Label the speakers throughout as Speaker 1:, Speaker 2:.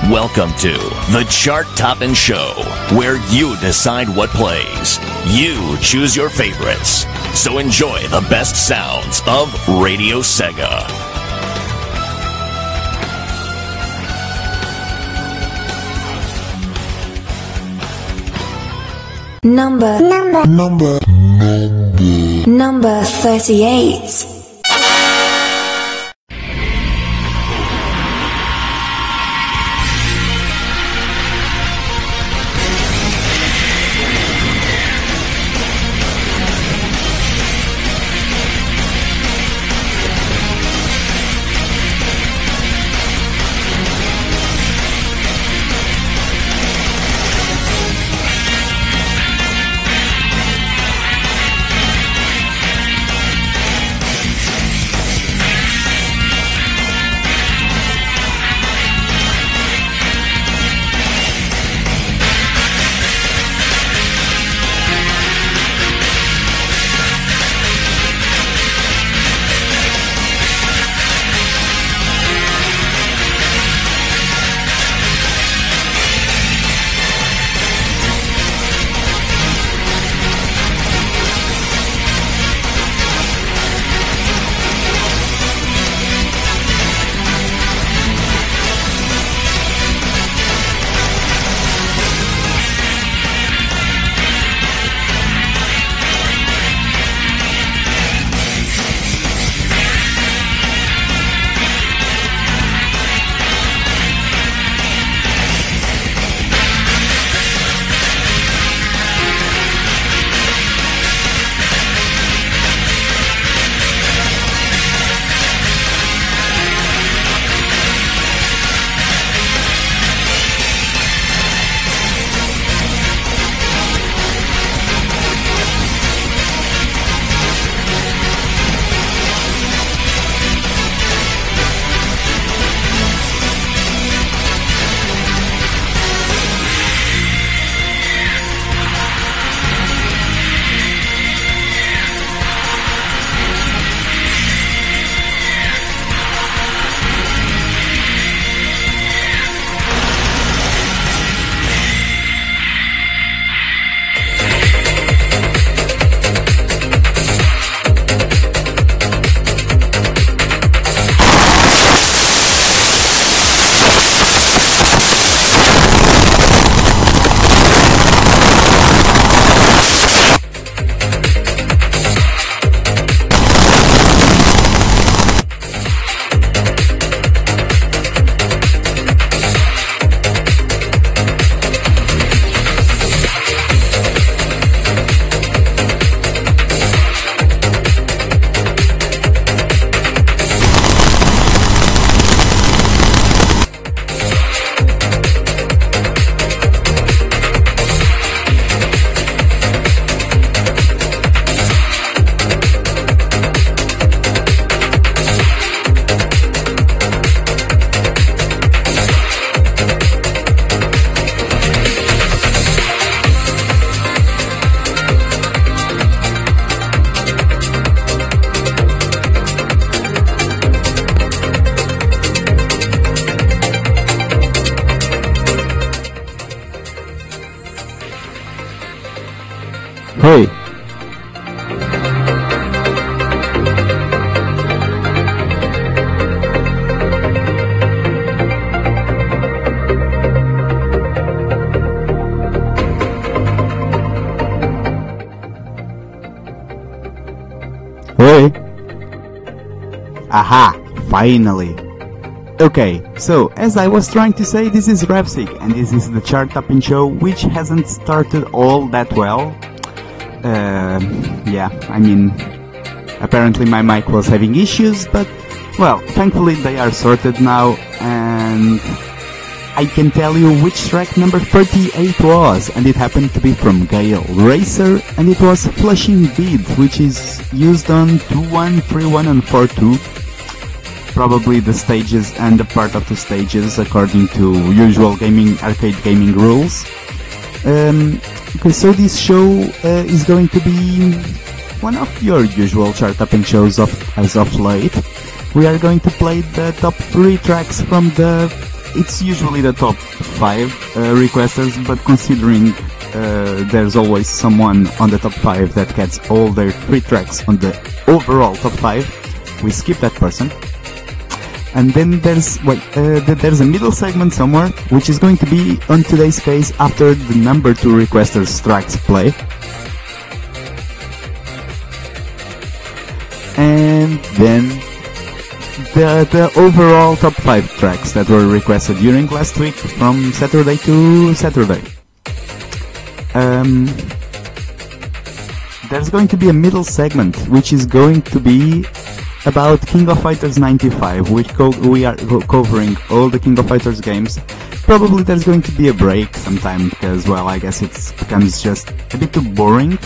Speaker 1: Welcome to the Chart Toppin' Show, where you decide what plays. You choose your favorites. So enjoy the best sounds of Radio Sega.
Speaker 2: Number 38.
Speaker 3: Hey. Hey. Aha, finally. Okay, so as I was trying to say, this is Revsig, and this is the Chart Toppin' Show, which hasn't started all that well. Yeah, I mean, apparently my mic was having issues, but, well, thankfully they are sorted now, and I can tell you which track number 38 was, and it happened to be from Gale Racer, and it was Flushing Bead, which is used on 2-1, 3-1 and 4-2. Probably the stages and the part of the stages according to usual arcade gaming rules. Okay, so this show is going to be one of your usual Chart Toppin' shows as of late. We are going to play the top 3 tracks from the it's usually the top 5 requesters, but considering there's always someone on the top 5 that gets all their 3 tracks on the overall top 5, we skip that person. And then there's a middle segment somewhere, which is going to be on today's case after the number 2 requesters tracks play. And then the overall top 5 tracks that were requested during last week from Saturday to Saturday. There's going to be a middle segment, which is going to be about King of Fighters 95, which we are covering all the King of Fighters games. Probably there's going to be a break sometime, because, well, I guess it becomes just a bit too boring.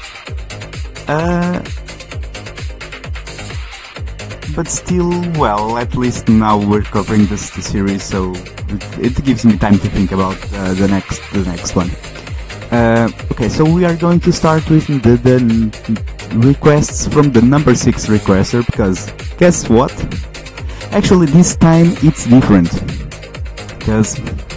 Speaker 3: But still, well, at least now we're covering the series, so it gives me time to think about the next one. Okay, so we are going to start with the requests from the number 6 requester, because guess what? Actually, this time it's different, because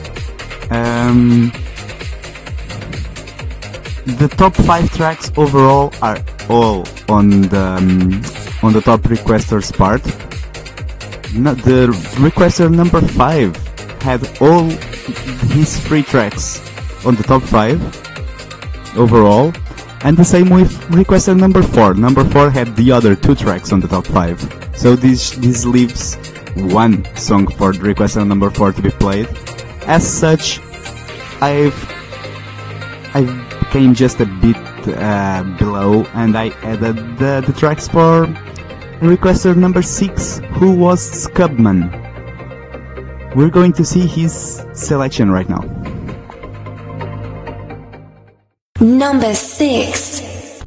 Speaker 3: the top 5 tracks overall are all on the top requesters part. The requester number 5 had all his 3 tracks on the top 5 overall, and the same with requester number 4. Number 4 had the other 2 tracks on the top 5. So this leaves one song for the requester number 4 to be played. As such, I became just a bit below, and I added the tracks for requester number 6, who was Scubman. We're going to see his selection right now.
Speaker 2: Number 6.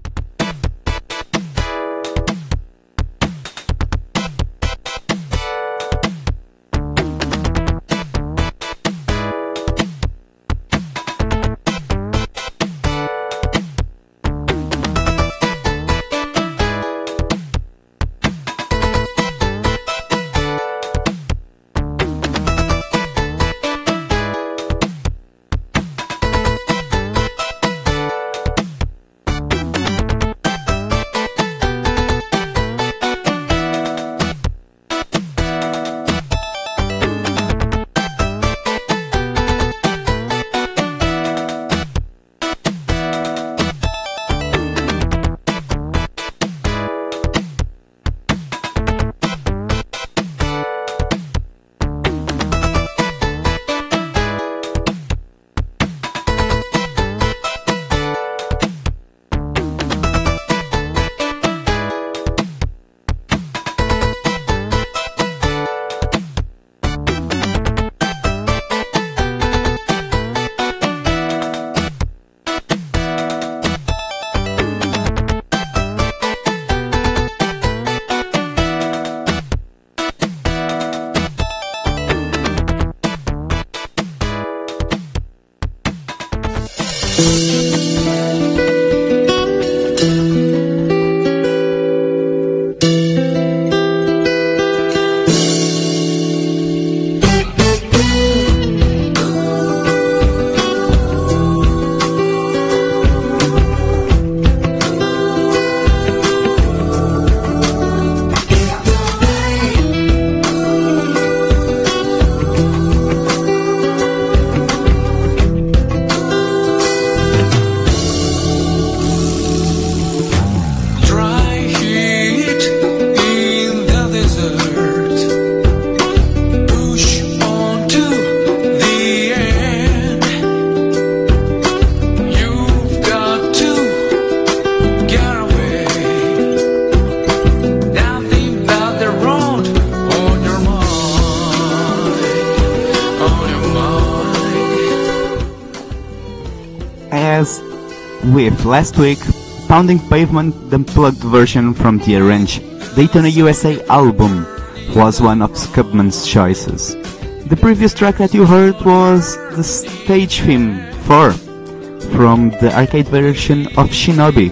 Speaker 3: As with last week, Pounding Pavement, the unplugged version from the Arrange Daytona USA album, was one of Scubman's choices. The previous track that you heard was the stage theme 4 from the arcade version of Shinobi.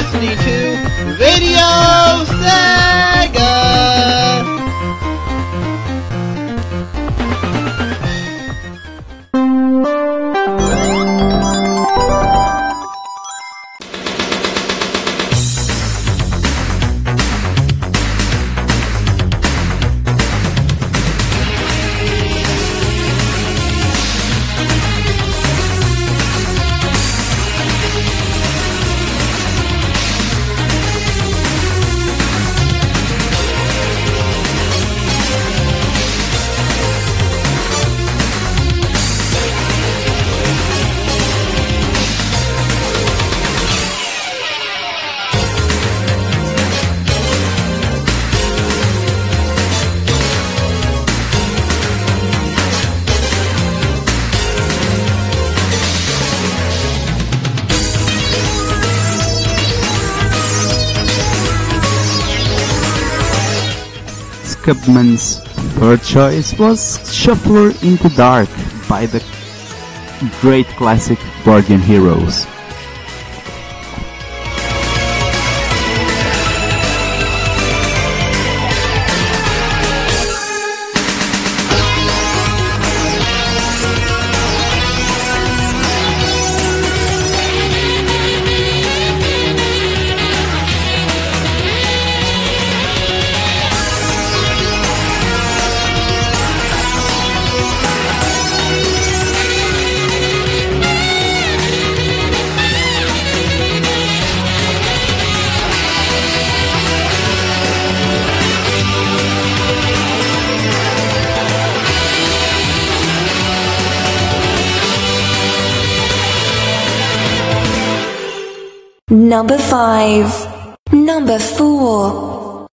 Speaker 4: listening to Radio Sega!
Speaker 3: Cubman's third choice was Shuffler into Dark by the great classic Board Game Heroes.
Speaker 2: Number 5. Number 4.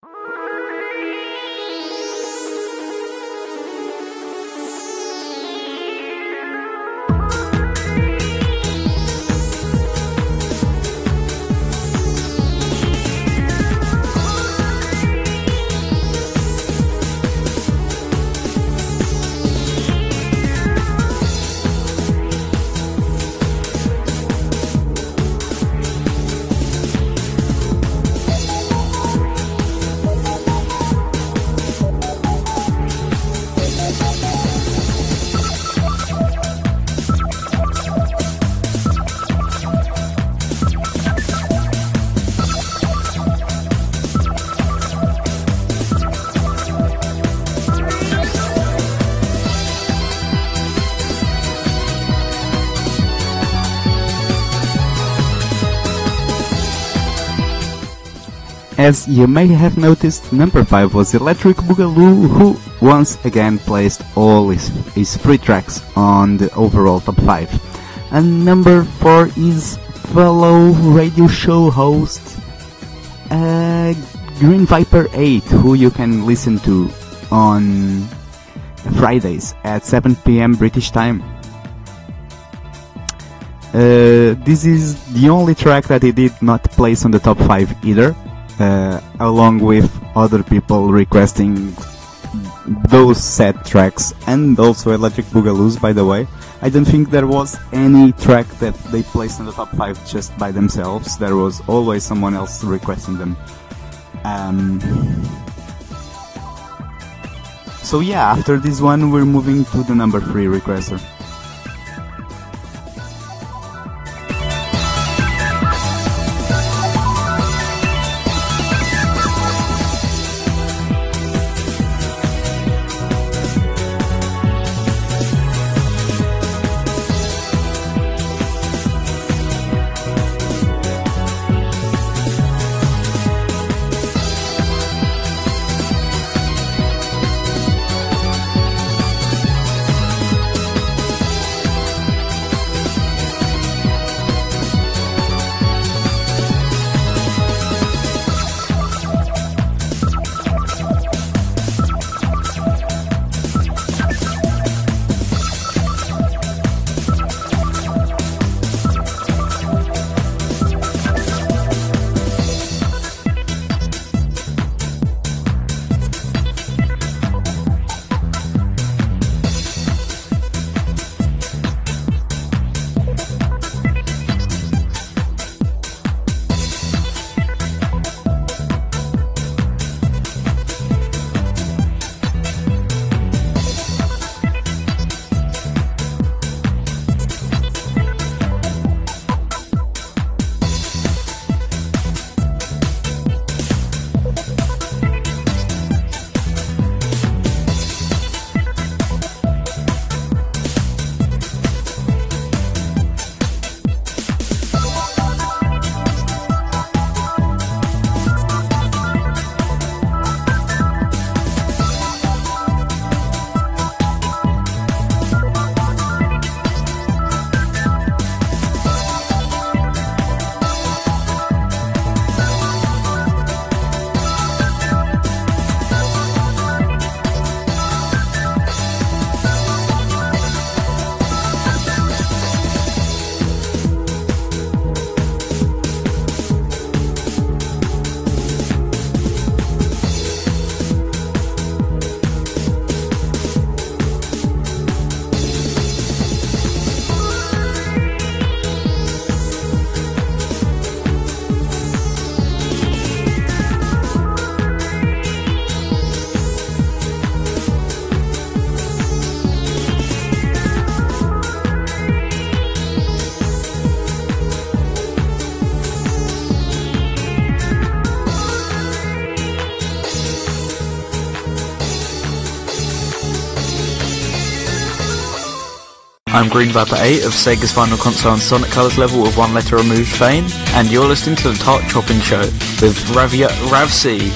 Speaker 3: As you may have noticed, number 5 was Electric Boogaloo, who once again placed all his free tracks on the overall top 5. And number 4 is fellow radio show host Green Viper 8, who you can listen to on Fridays at 7 PM British time. This is the only track that he did not place on the top 5 either. Along with other people requesting those set tracks, and also Electric Boogaloos, by the way. I don't think there was any track that they placed in the top 5 just by themselves. There was always someone else requesting them. So yeah, after this one we're moving to the number 3 requester.
Speaker 5: I'm Green Viper 8 of Sega's Final Console and Sonic Colors level with one letter removed fame, and you're listening to the Tart Chopping Show with Rav C.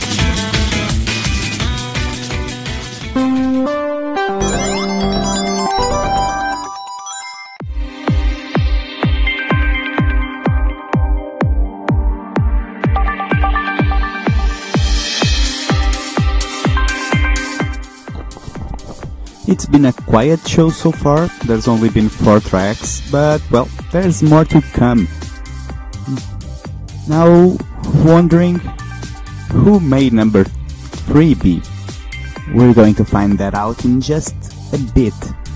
Speaker 3: It's been a quiet show so far. There's only been 4 tracks, but well, there's more to come. Now, wondering who made number 3 be? We're going to find that out in just a bit.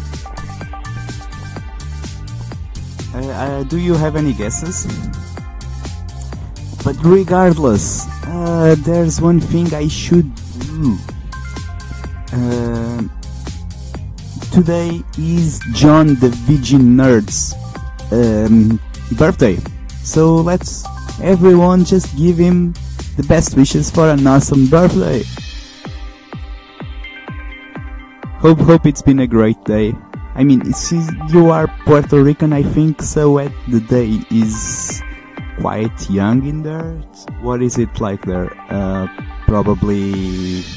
Speaker 3: Do you have any guesses? But regardless, there's one thing I should do. Today is John the Virgin Nerd's birthday, so let's everyone just give him the best wishes for an awesome birthday. Hope it's been a great day. I mean, you are Puerto Rican, I think, so the day is quite young in there. What is it like there? Probably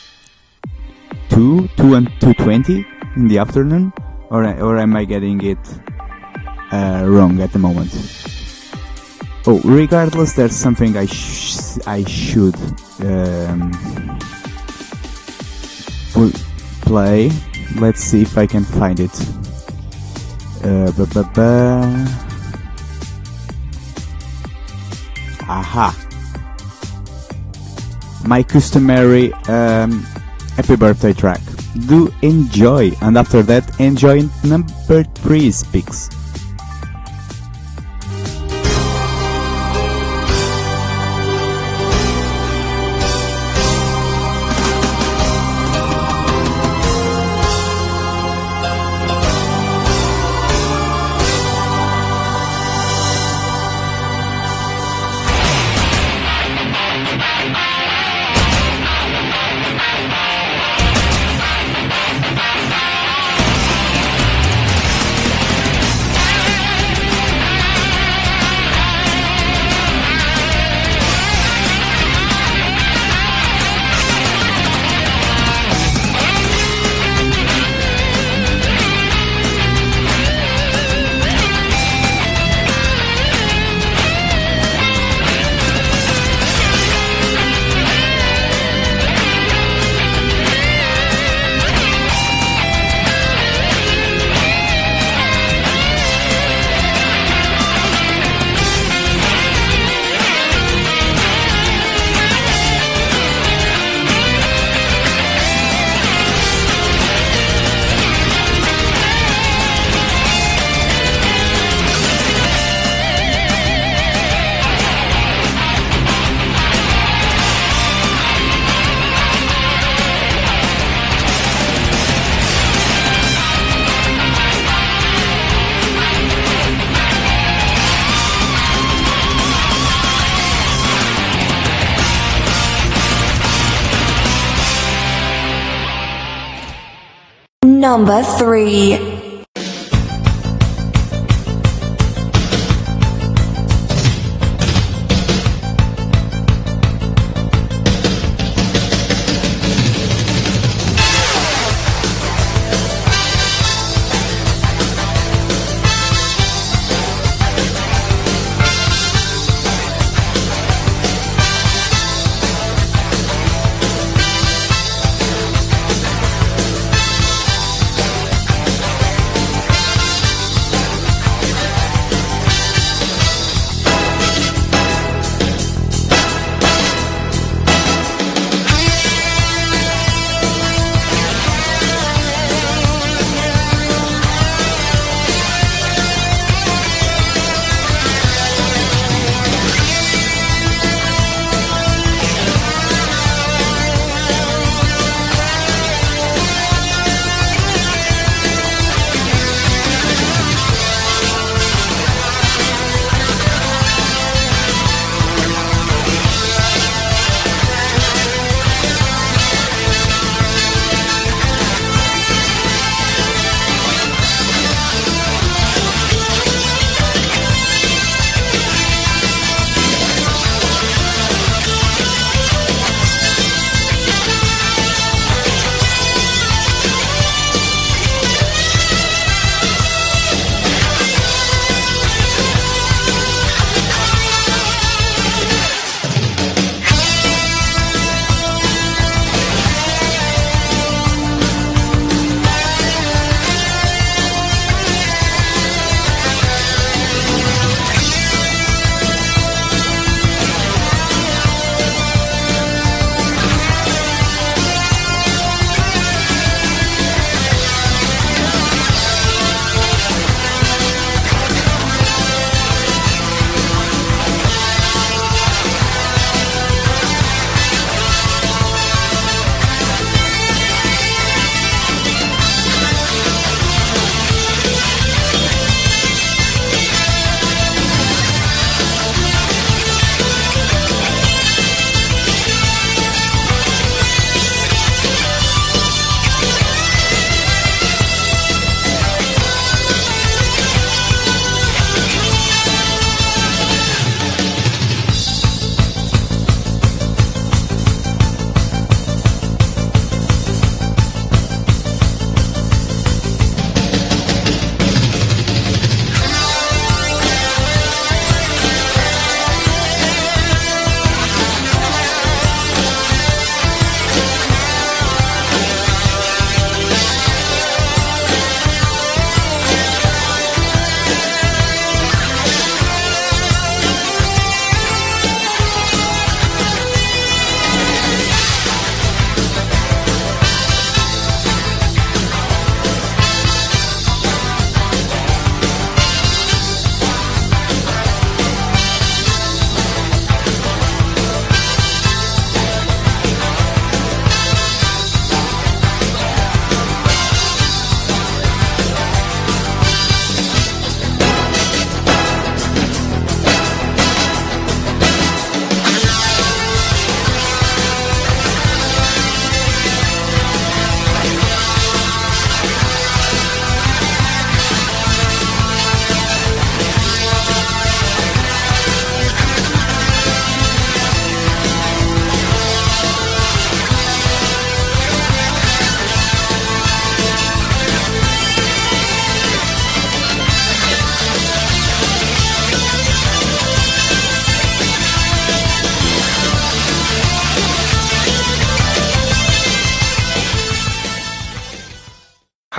Speaker 3: 2 and 2:20 in the afternoon, or am I getting it wrong at the moment? Oh, regardless, there's something I should play. Let's see if I can find it. Aha! My customary happy birthday track. Do enjoy, and after that, enjoy number 3 speaks.
Speaker 2: Number 3.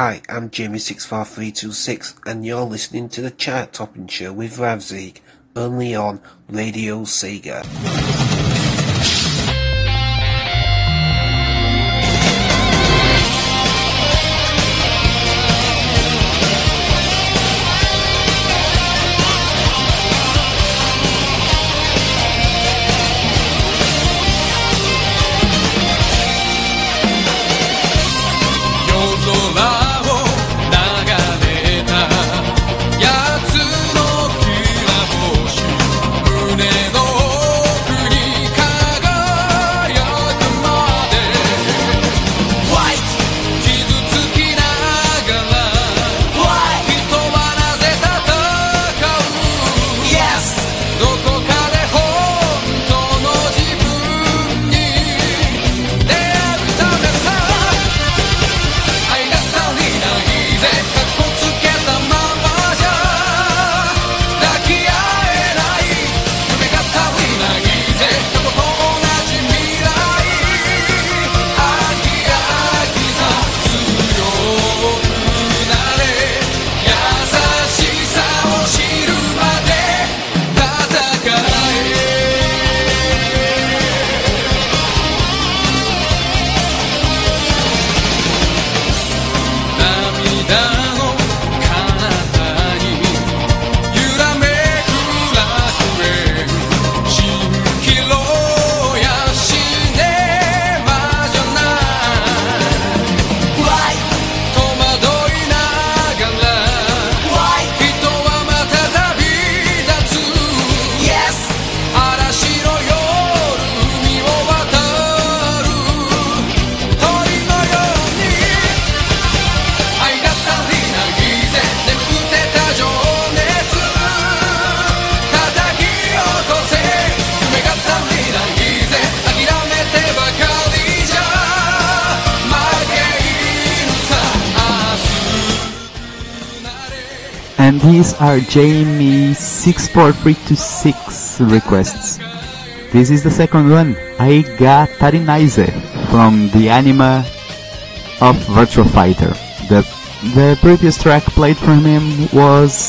Speaker 6: Hi, I'm Jamie64326 and you're listening to the Chart Topping Show with Ravzig, only on Radio Sega.
Speaker 3: 'And these are Jamie64326 requests. This is the second one, Aiga Tarinaize, from the anime of Virtua Fighter. The previous track played from him was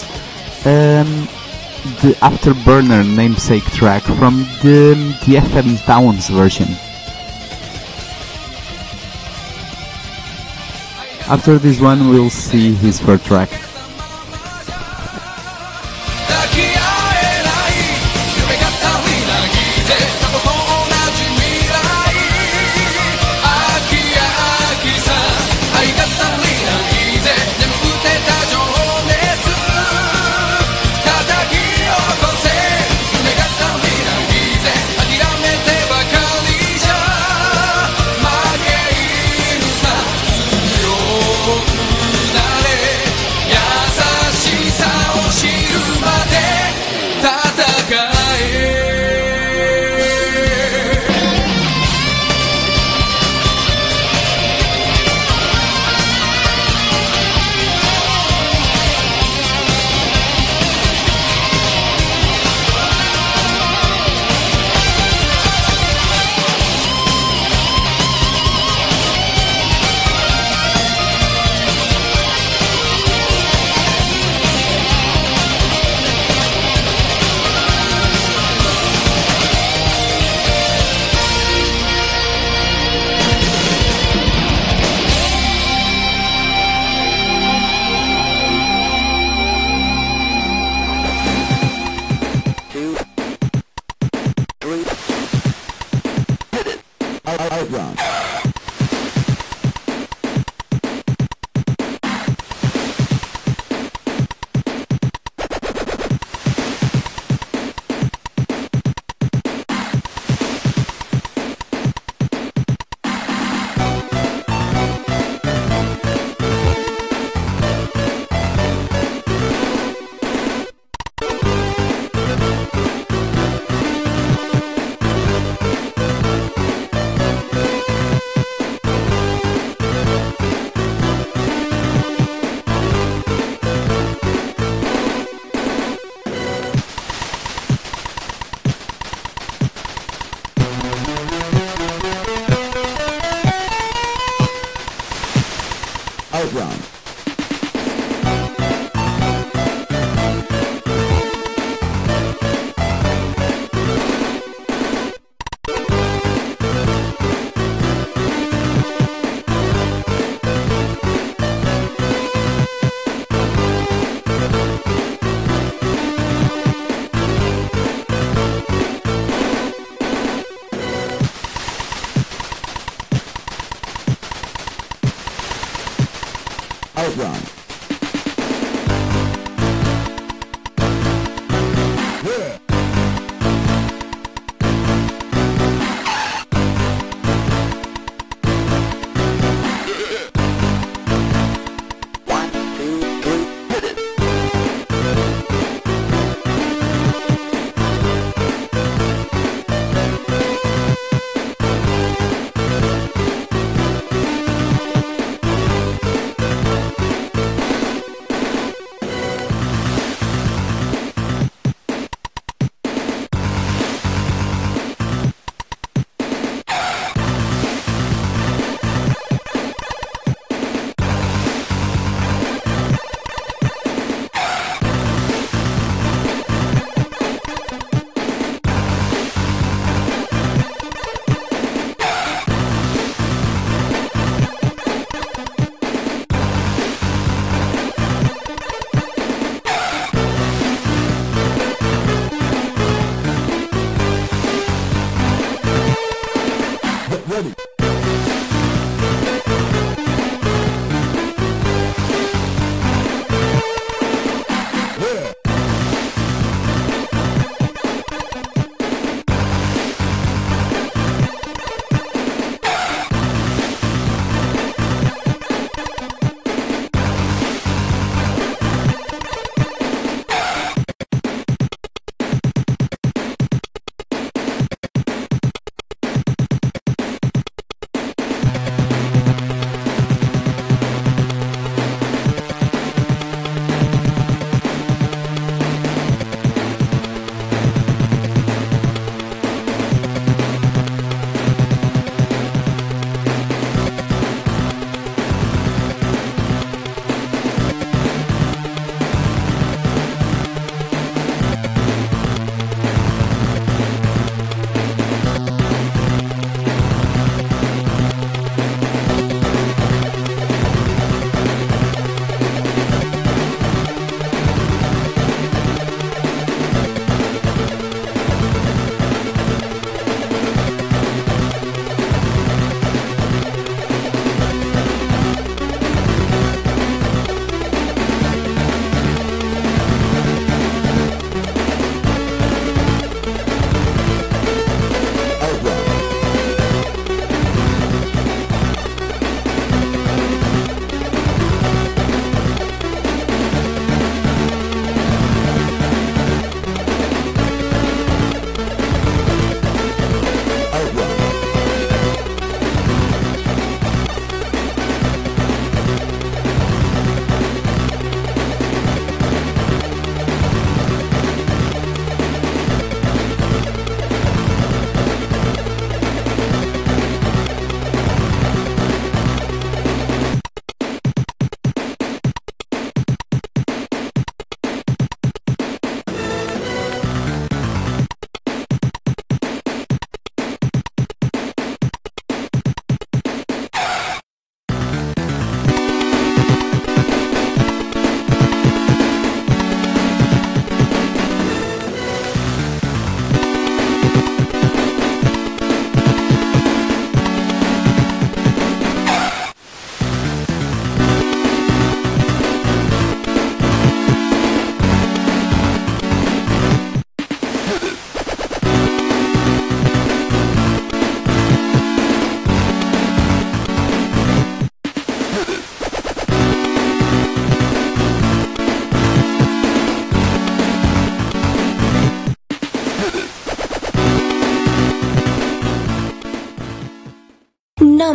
Speaker 3: the Afterburner namesake track from the FM Towns version. After this one we'll see his third track.
Speaker 7: Yeah.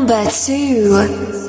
Speaker 2: Number 2.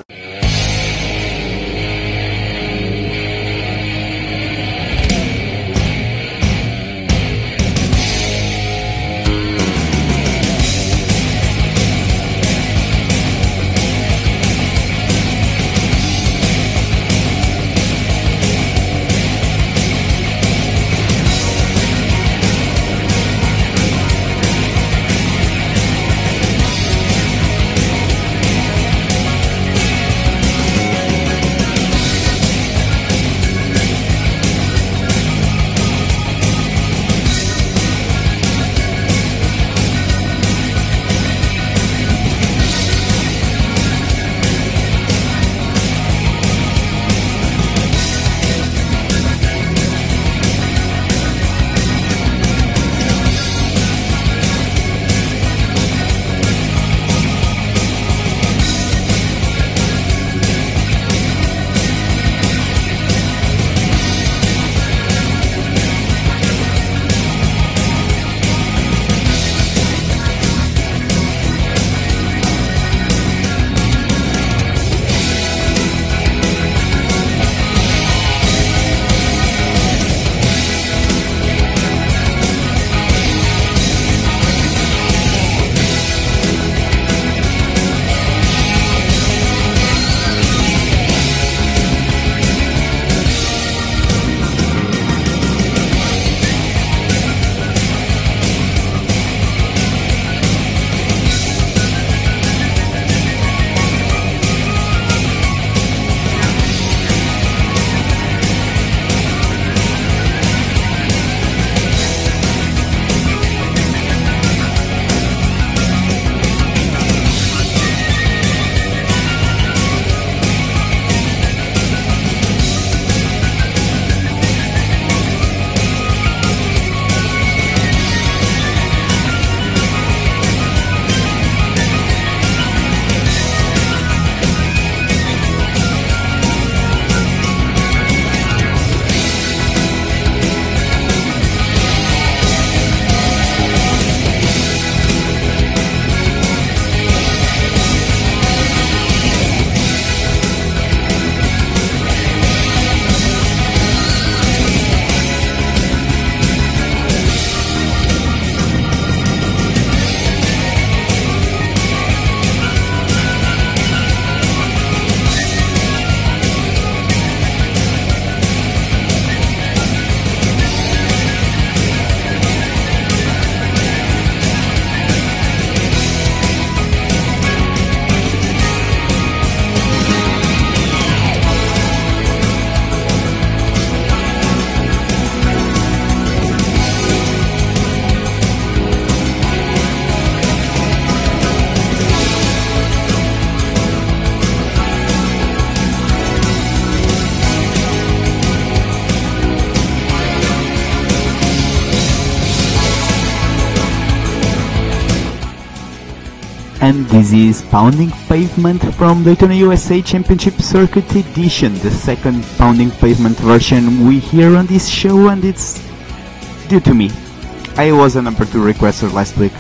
Speaker 3: And this is Pounding Pavement from Daytona USA Championship Circuit Edition, the second Pounding Pavement version we hear on this show, and it's due to me. I was a number 2 requester last week.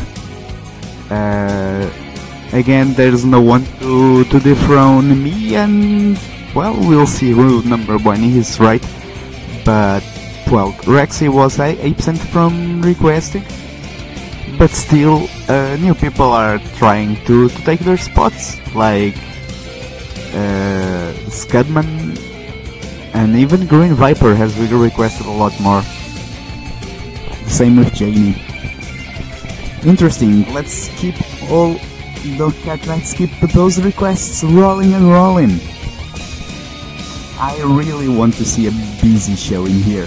Speaker 3: Again, there's no one to dethrone me, and well, we'll see who number 1 is, right? But, well, Rexy was 8% from requesting. But still, new people are trying to take their spots, like Scudman, and even Green Viper has requested a lot more. Same with Jamie. Interesting. Let's keep those requests rolling and rolling. I really want to see a busy show in here.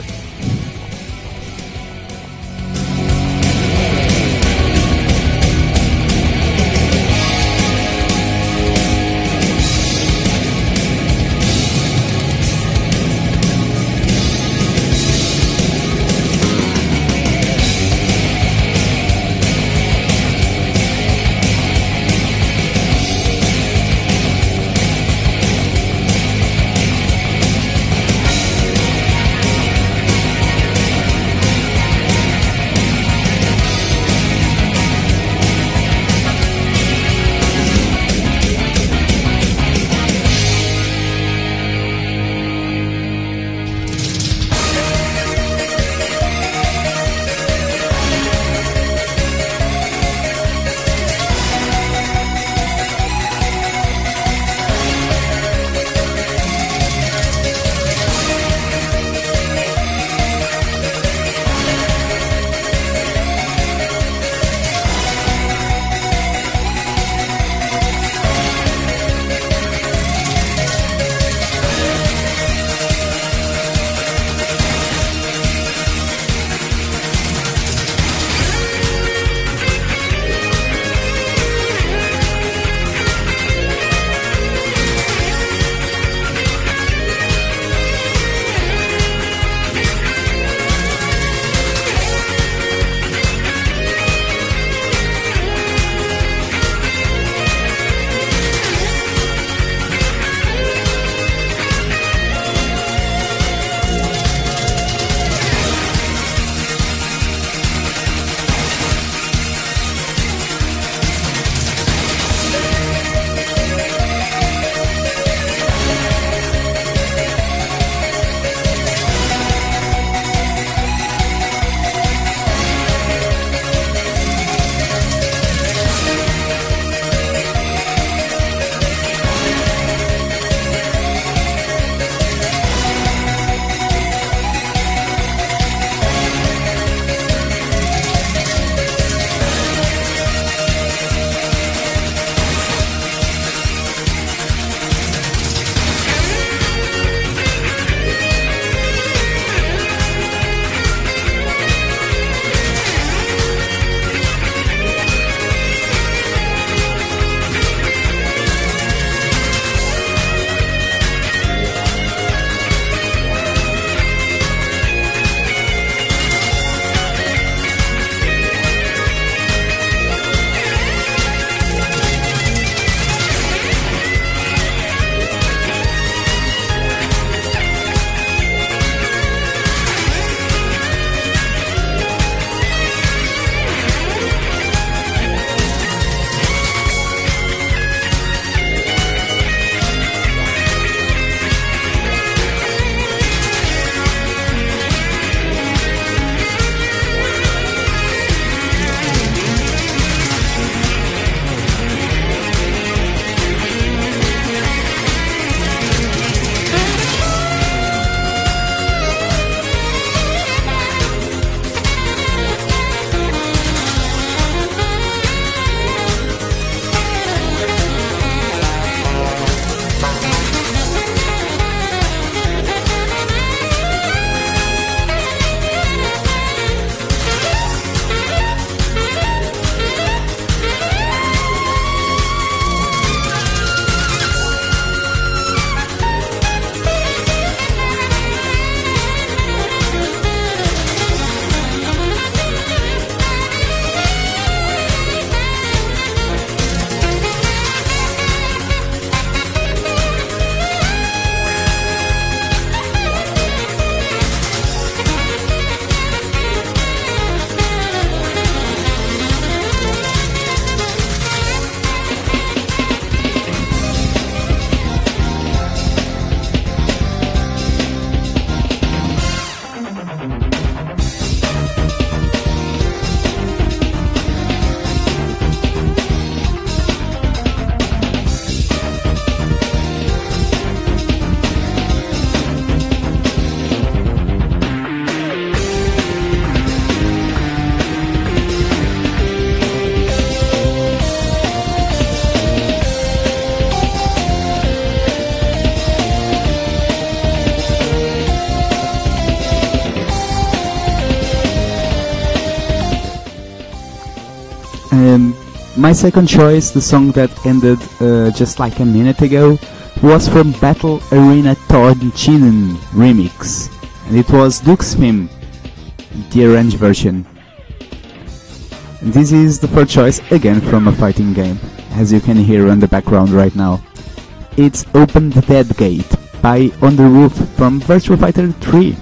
Speaker 3: My second choice, the song that ended just like a minute ago, was from Battle Arena Tonchinen remix, and it was Duke's Theme, the arranged version. And this is the third choice, again from a fighting game, as you can hear on the background right now. It's Open the Dead Gate by On the Roof from Virtua Fighter 3.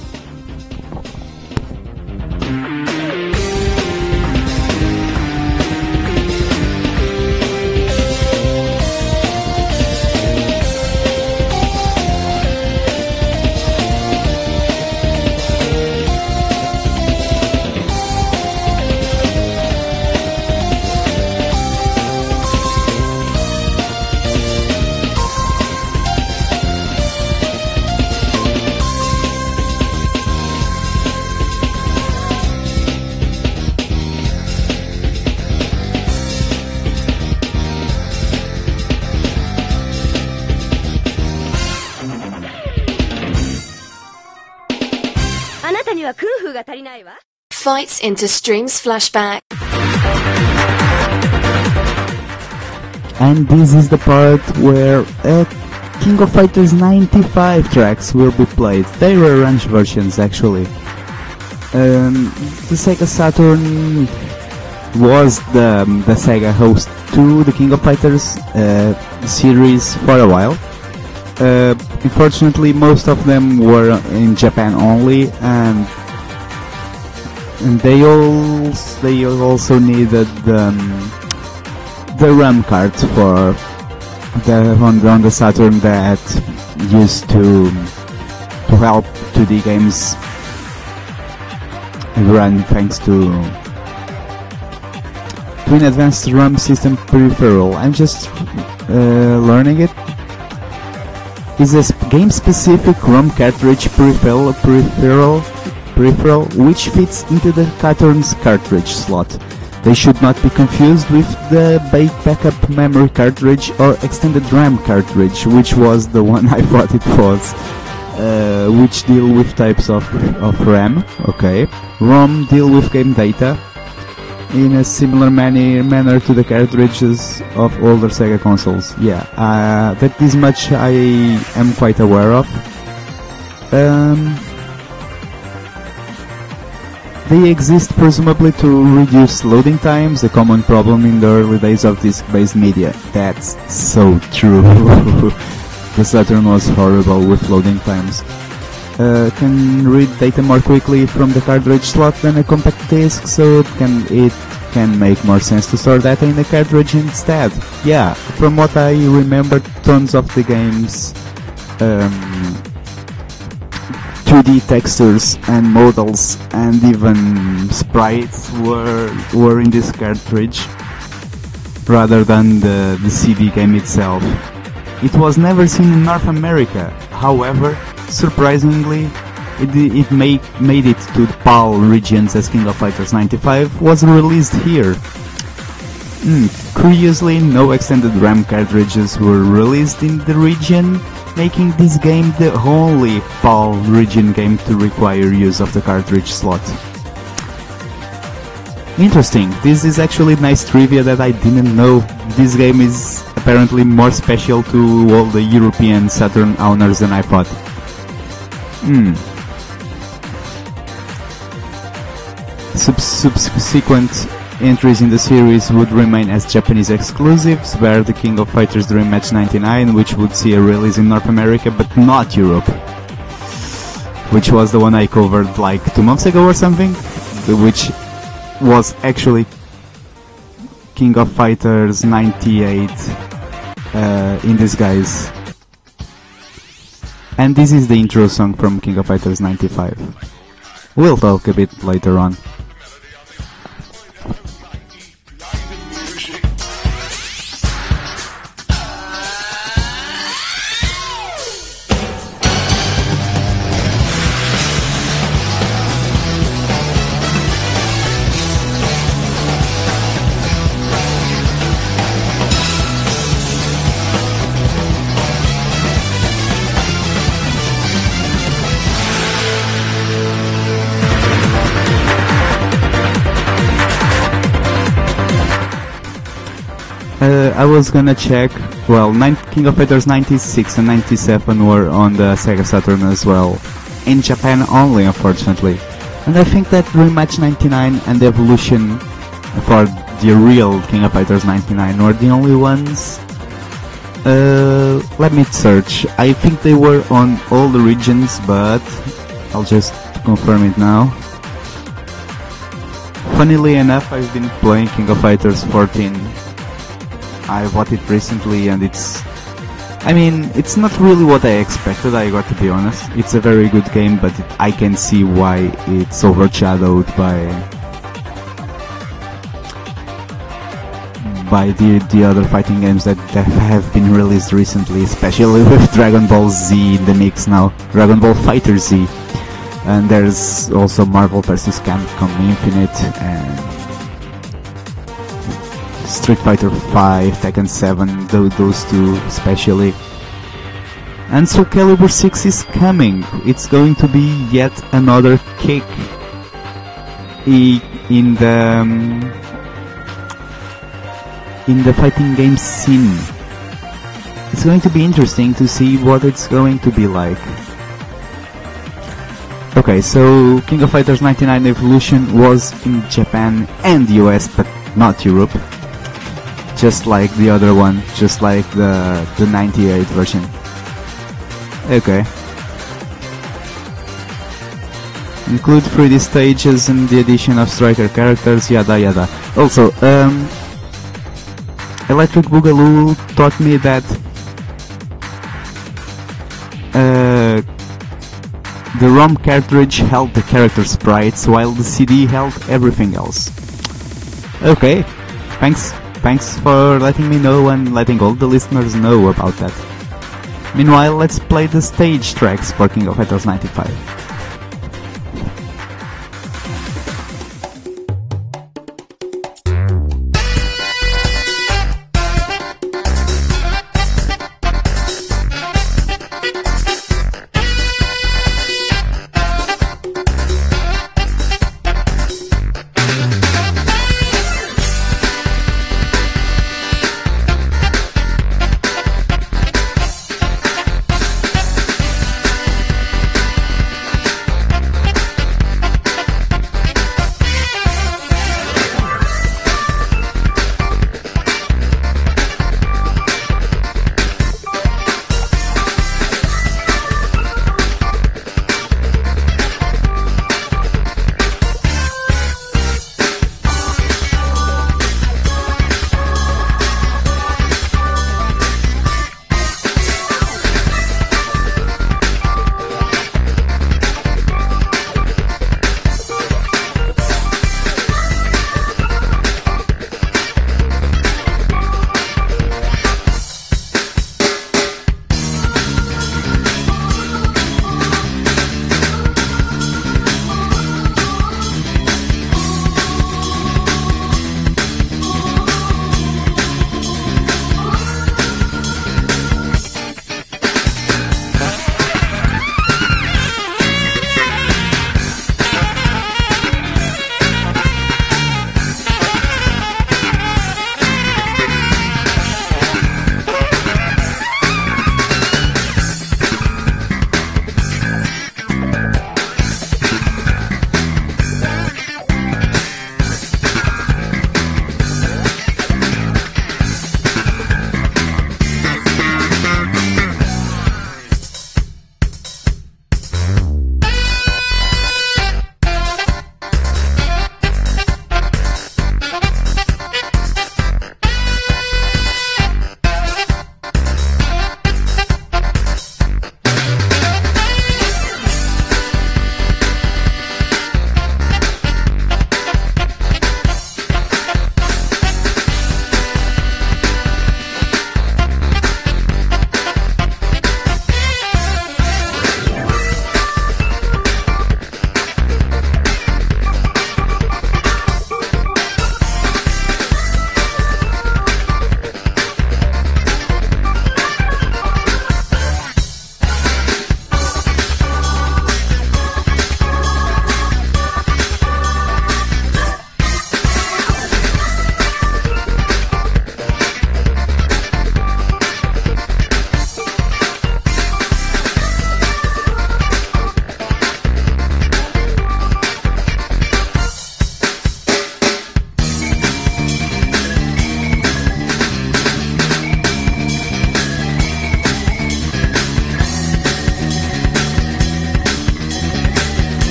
Speaker 2: Fights into Streams Flashback.
Speaker 3: And this is the part where King of Fighters 95 tracks will be played. They were arranged versions actually. The Sega Saturn was the Sega host to the King of Fighters series for a while. Unfortunately, most of them were in Japan only, and they also needed the RAM cards for on the Saturn that used to help 2D games run thanks to an advanced RAM system peripheral. I'm just learning it. Is a game-specific ROM cartridge peripheral which fits into the Saturn's cartridge slot. They should not be confused with the backup memory cartridge or extended RAM cartridge, which was the one I thought it was, which deal with types of RAM. Okay, ROM deal with game data in a similar manner to the cartridges of older Sega consoles. Yeah, that is much I am quite aware of. They exist presumably to reduce loading times, a common problem in the early days of disk-based media. That's so true. The Saturn was horrible with loading times. Can read data more quickly from the cartridge slot than a compact disc, so it can make more sense to store data in the cartridge instead. Yeah, from what I remember, tons of the game's 2D textures and models and even sprites were in this cartridge rather than the CD game itself. It was never seen in North America. However, surprisingly, it made it to the PAL regions as King of Fighters 95 was released here. Curiously, no extended RAM cartridges were released in the region, making this game the only PAL region game to require use of the cartridge slot. Interesting, this is actually nice trivia that I didn't know. This game is apparently more special to all the European Saturn owners than I thought. Subsequent entries in the series would remain as Japanese exclusives, where the King of Fighters Dream Match 99, which would see a release in North America but not Europe, which was the one I covered like 2 months ago or something, which was actually King of Fighters 98 in disguise. And this is the intro song from King of Fighters 95. We'll talk a bit later on. I was gonna check. Well, King of Fighters 96 and 97 were on the Sega Saturn as well. In Japan only, unfortunately. And I think that Rematch 99 and Evolution for the real King of Fighters 99 were the only ones. Let me search. I think they were on all the regions, but I'll just confirm it now. Funnily enough, I've been playing King of Fighters 14. I bought it recently and it's not really what I expected, I got to be honest. It's a very good game, but I can see why it's overshadowed by the other fighting games that have been released recently, especially with Dragon Ball Z in the mix now. Dragon Ball Fighter Z. And there's also Marvel vs. Capcom Infinite and Street Fighter 5, Tekken 7, those two especially. And Soul Calibur 6 is coming. It's going to be yet another kick in the fighting game scene. It's going to be interesting to see what it's going to be like. Okay, so King of Fighters 99 Evolution was in Japan and US, but not Europe. Just like the other one, just like the 98 version. Okay. Include 3D stages and the addition of striker characters, yada yada. Also, Electric Boogaloo taught me that the ROM cartridge held the character sprites while the CD held everything else. Okay, thanks for letting me know and letting all the listeners know about that. Meanwhile, let's play the stage tracks for King of Fighters 95.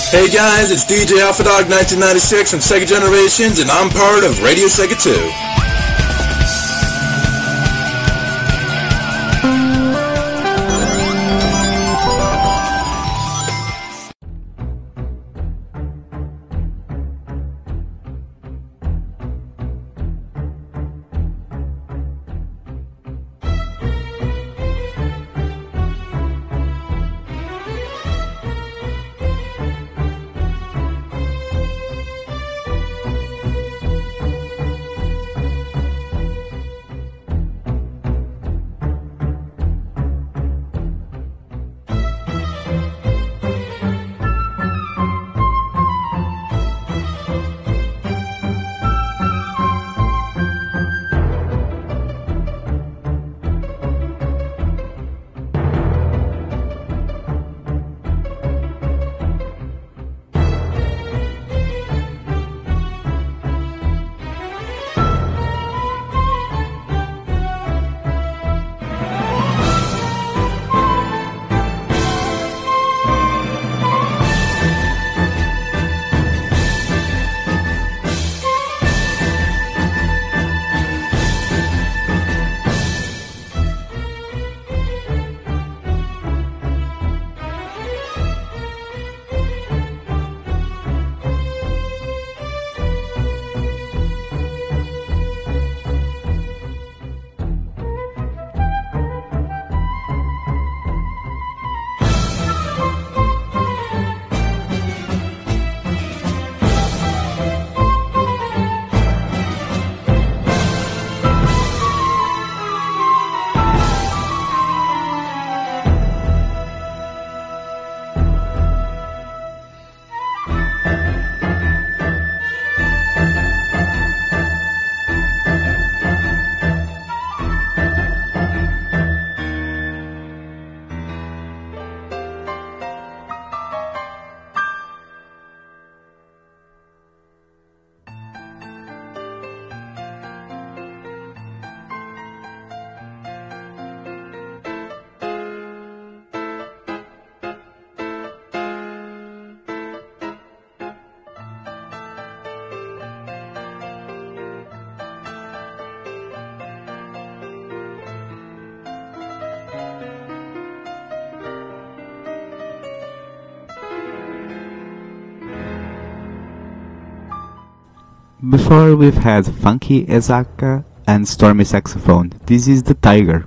Speaker 7: Hey guys, it's DJ Alpha Dog 1996 from Sega Generations, and I'm part of Radio Sega 2.
Speaker 3: Before we've had Funky Ezaka and Stormy Saxophone. This is the Tiger.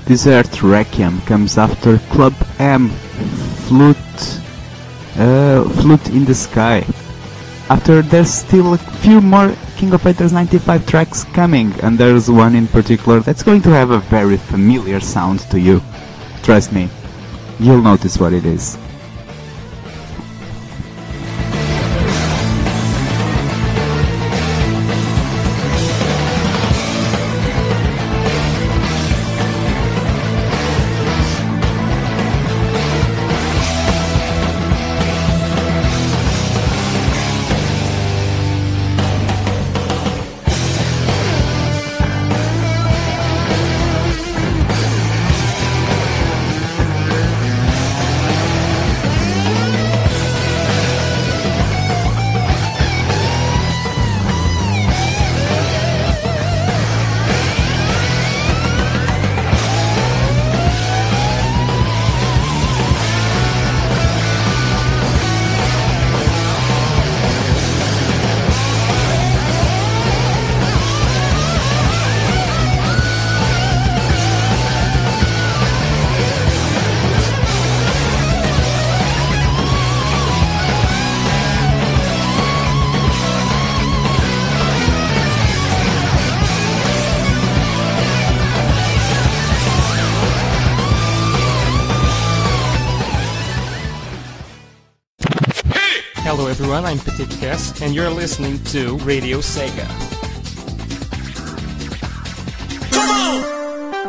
Speaker 3: Desert Requiem comes after Club M, Flute in the Sky. After, there's still a few more King of Fighters 95 tracks coming, and there's one in particular that's going to have a very familiar sound to you. Trust me, you'll notice what it is.
Speaker 8: Hello everyone, I'm Petit Cass, and you're listening to Radio Sega. Come on!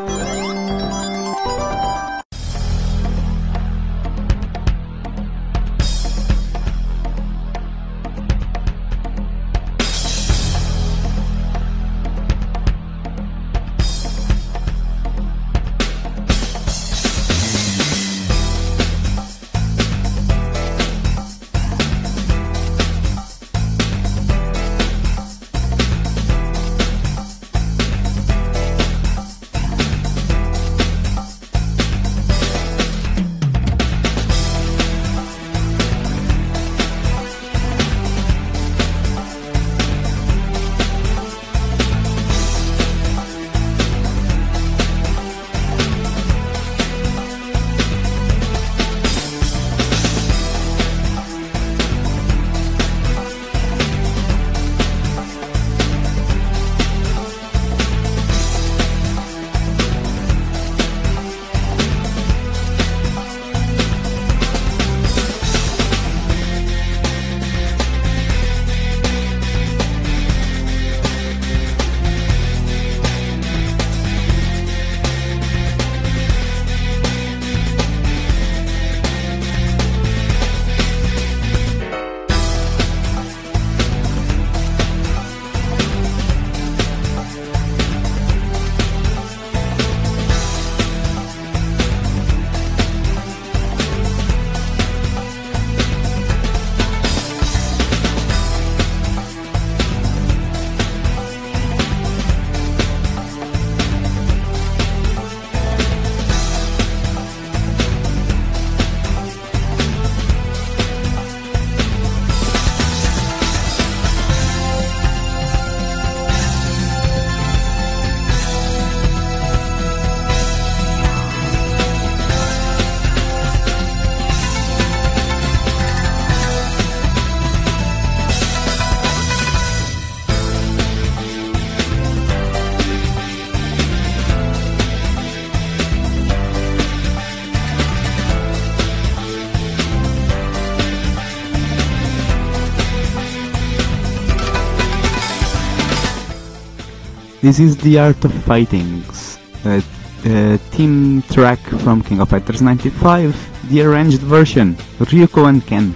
Speaker 3: This is The Art of Fighting, a theme track from King of Fighters 95, the arranged version, Ryuko and Ken.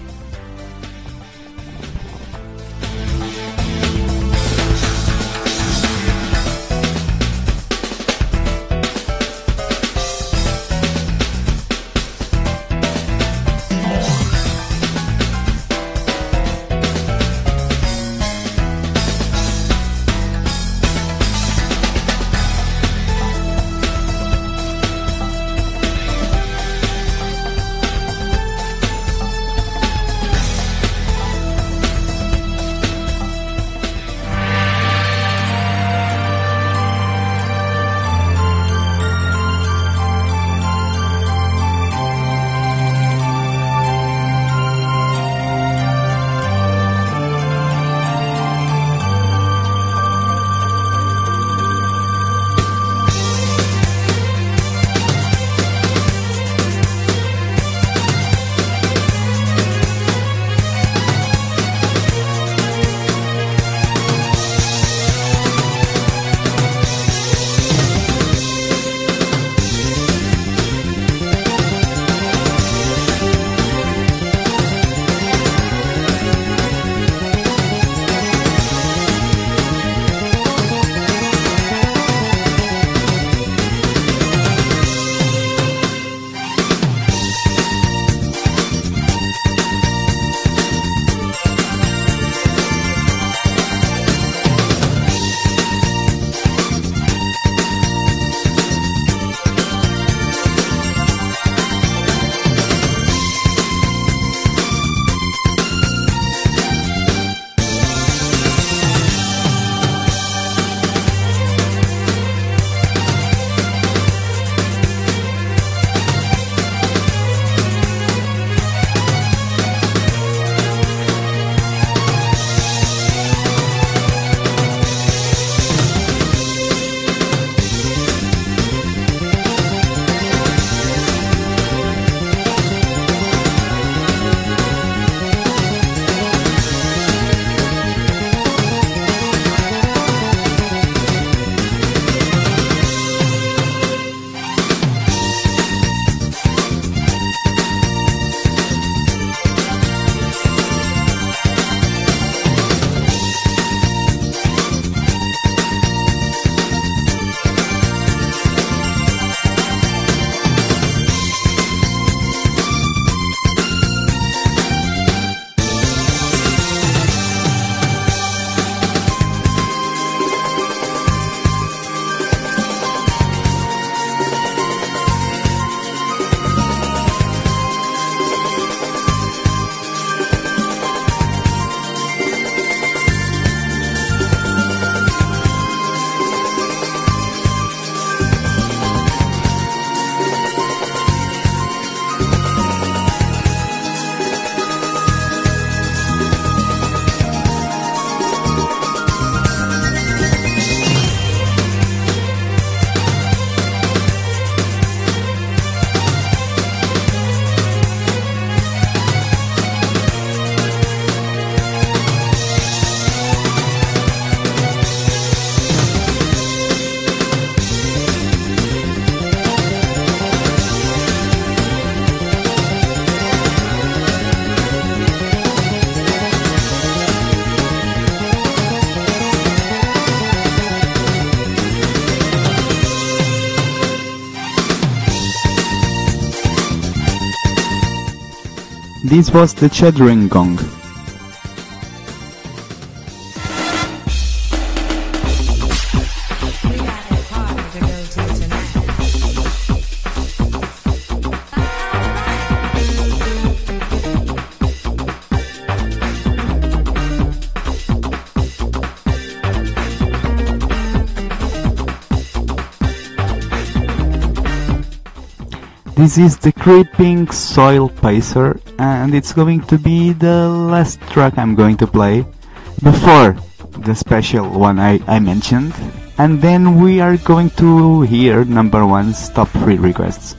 Speaker 3: This was the Chattering Gong. This is the Creeping Soil Pacer, and it's going to be the last track I'm going to play before the special one I mentioned, and then we are going to hear number one's top 3 requests.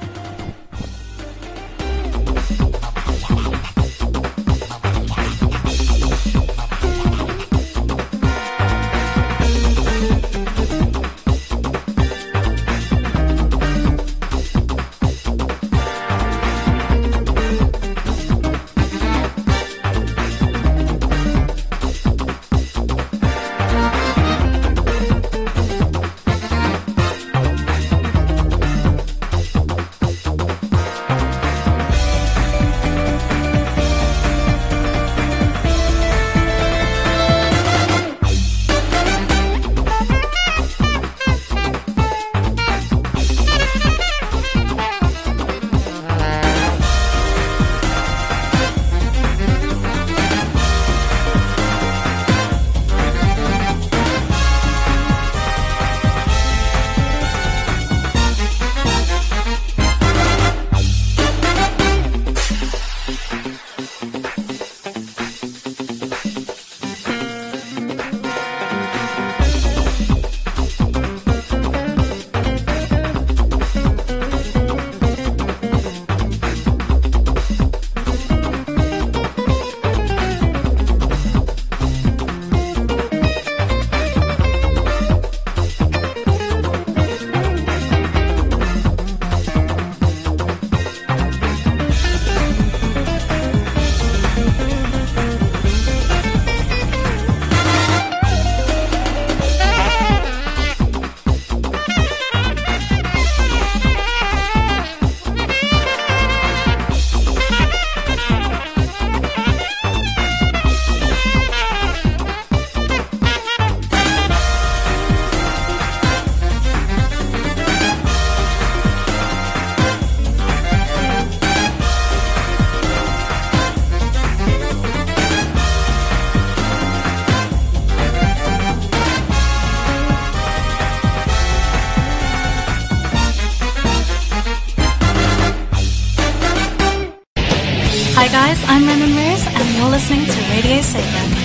Speaker 9: Hi guys, I'm Roman Rose and you're listening to Radio Sega.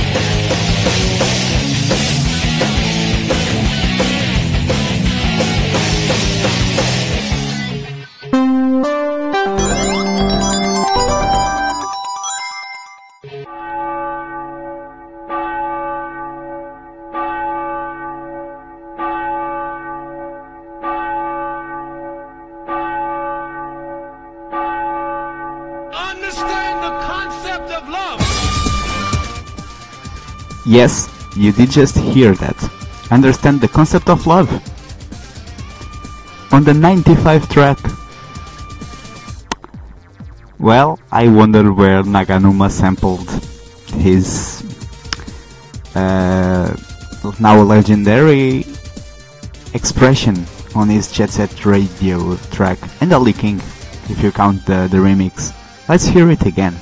Speaker 3: Yes, you did just hear that. Understand the concept of love. On the 95 track. Well, I wonder where Naganuma sampled his now legendary expression on his Jet Set Radio track, and the King, if you count the remix. Let's hear it again.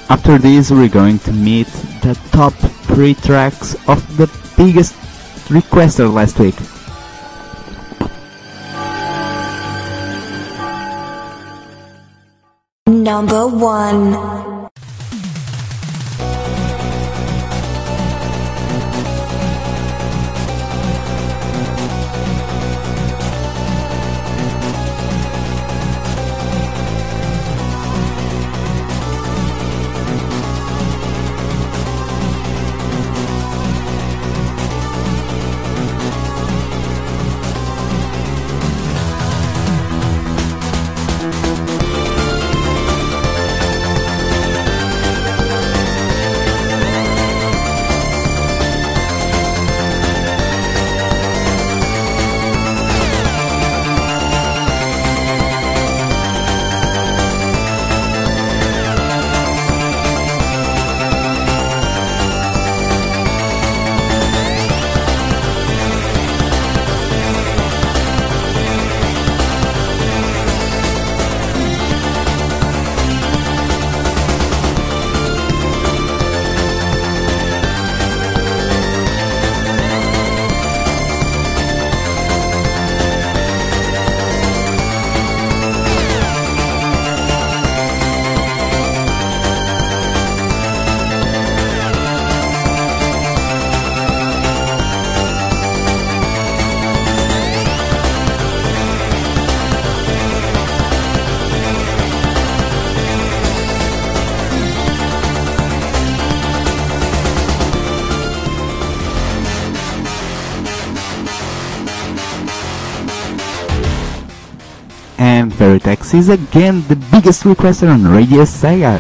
Speaker 3: After this, we're going to meet the top 3 tracks of the biggest requester last week.
Speaker 2: Number 1.
Speaker 3: And Veritex is again the biggest requester on Radio Sega.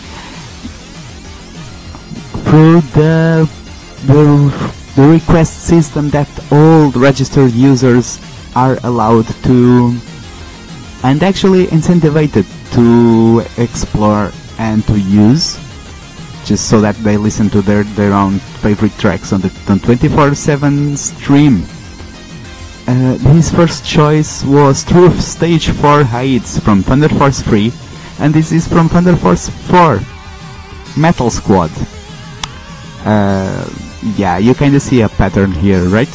Speaker 3: Through the request system that all registered users are allowed to and actually incentivized to explore and to use, just so that they listen to their own favorite tracks on the 24/7 stream. His first choice was Truth Stage 4 Hides from Thunder Force 3, and this is from Thunder Force 4 Metal Squad. Yeah, you kinda see a pattern here, right?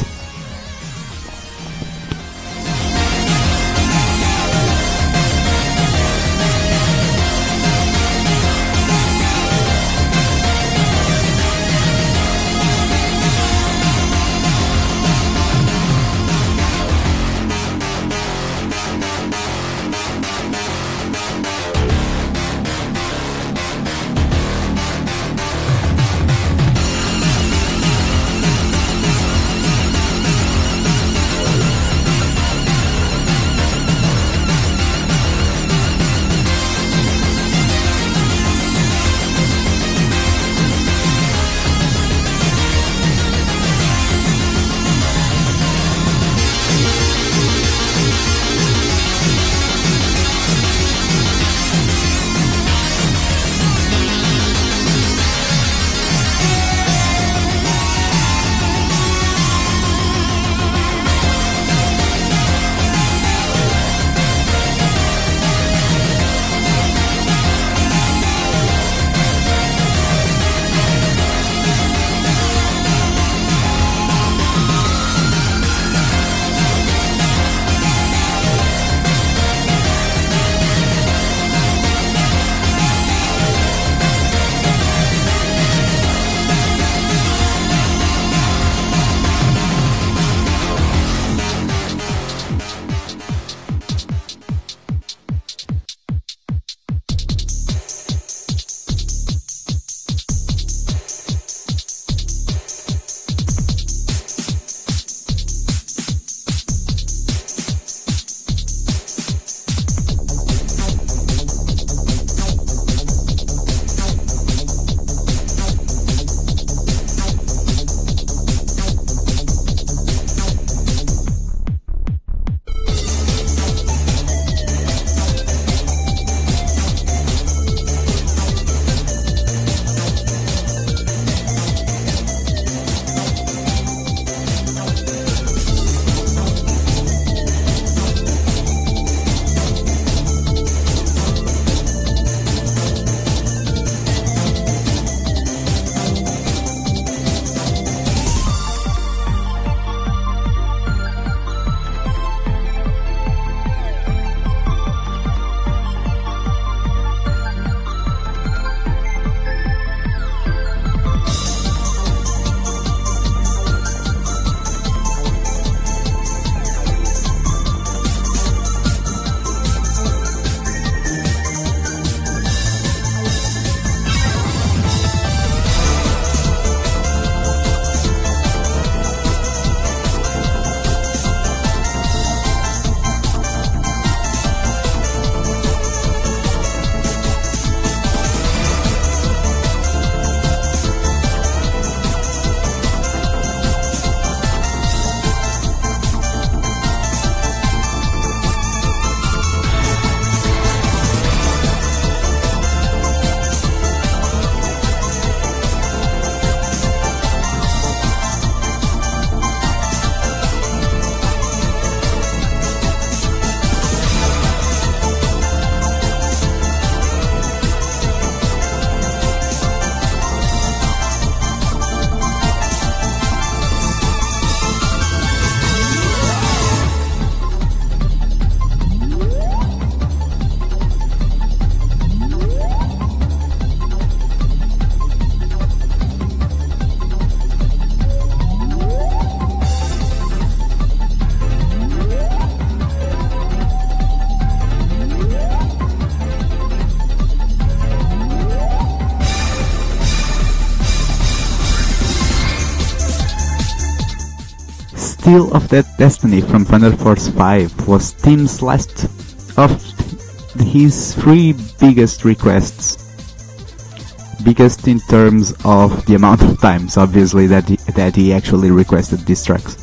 Speaker 3: Steel of That Destiny from Thunder Force 5 was Tim's last of his 3 biggest requests. Biggest in terms of the amount of times, obviously, that he actually requested these tracks.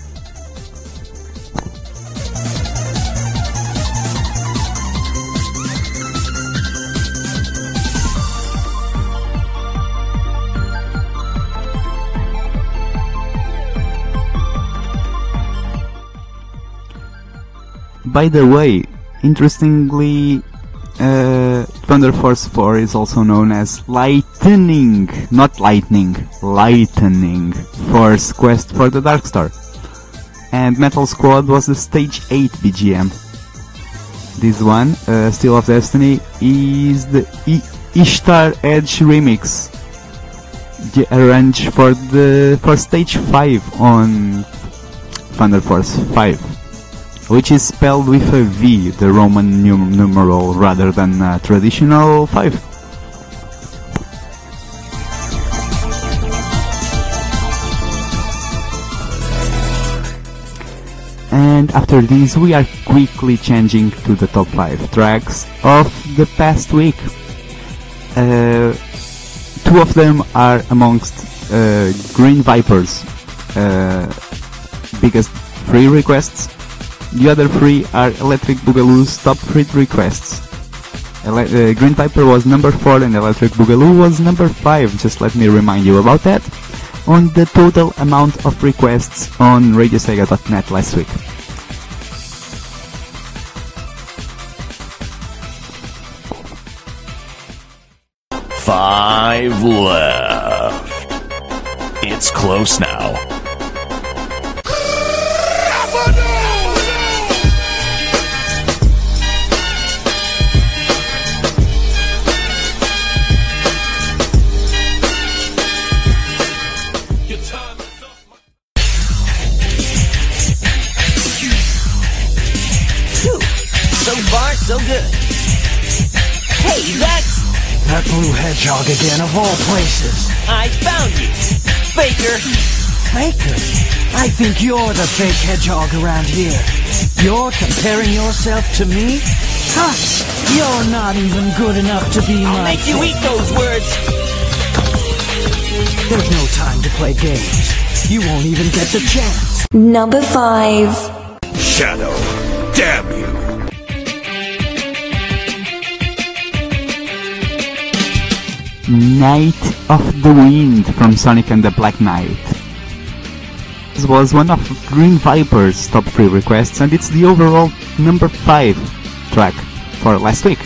Speaker 3: By the way, interestingly, Thunder Force 4 is also known as Lightning, not Lightning, Lightning Force Quest for the Darkstar. And Metal Squad was the Stage 8 BGM. This one, Steel of Destiny, is the Ishtar Edge remix, the arrange for Stage 5 on Thunder Force 5. Which is spelled with a V, the Roman numeral, rather than a traditional 5. And after this, we are quickly changing to the top 5 tracks of the past week. 2 of them are amongst Green Viper's biggest 3 requests. The other 3 are Electric Boogaloo's top 3 requests. Green Viper was number 4 and Electric Boogaloo was number 5, just let me remind you about that, on the total amount of requests on RadioSega.net last week.
Speaker 1: Five left. It's close now.
Speaker 10: So good. Hey, that's...
Speaker 11: That blue hedgehog again, of all places.
Speaker 10: I found you. Faker.
Speaker 11: Faker? I think you're the fake hedgehog around here. You're comparing yourself to me? Huh? You're not even good enough to be
Speaker 10: I'll
Speaker 11: my
Speaker 10: make you eat those words.
Speaker 11: There's no time to play games. You won't even get the chance.
Speaker 2: Number 5.
Speaker 12: Shadow, damn you.
Speaker 3: Night of the Wind from Sonic and the Black Knight. This was one of Green Viper's top 3 requests, and it's the overall number 5 track for last week.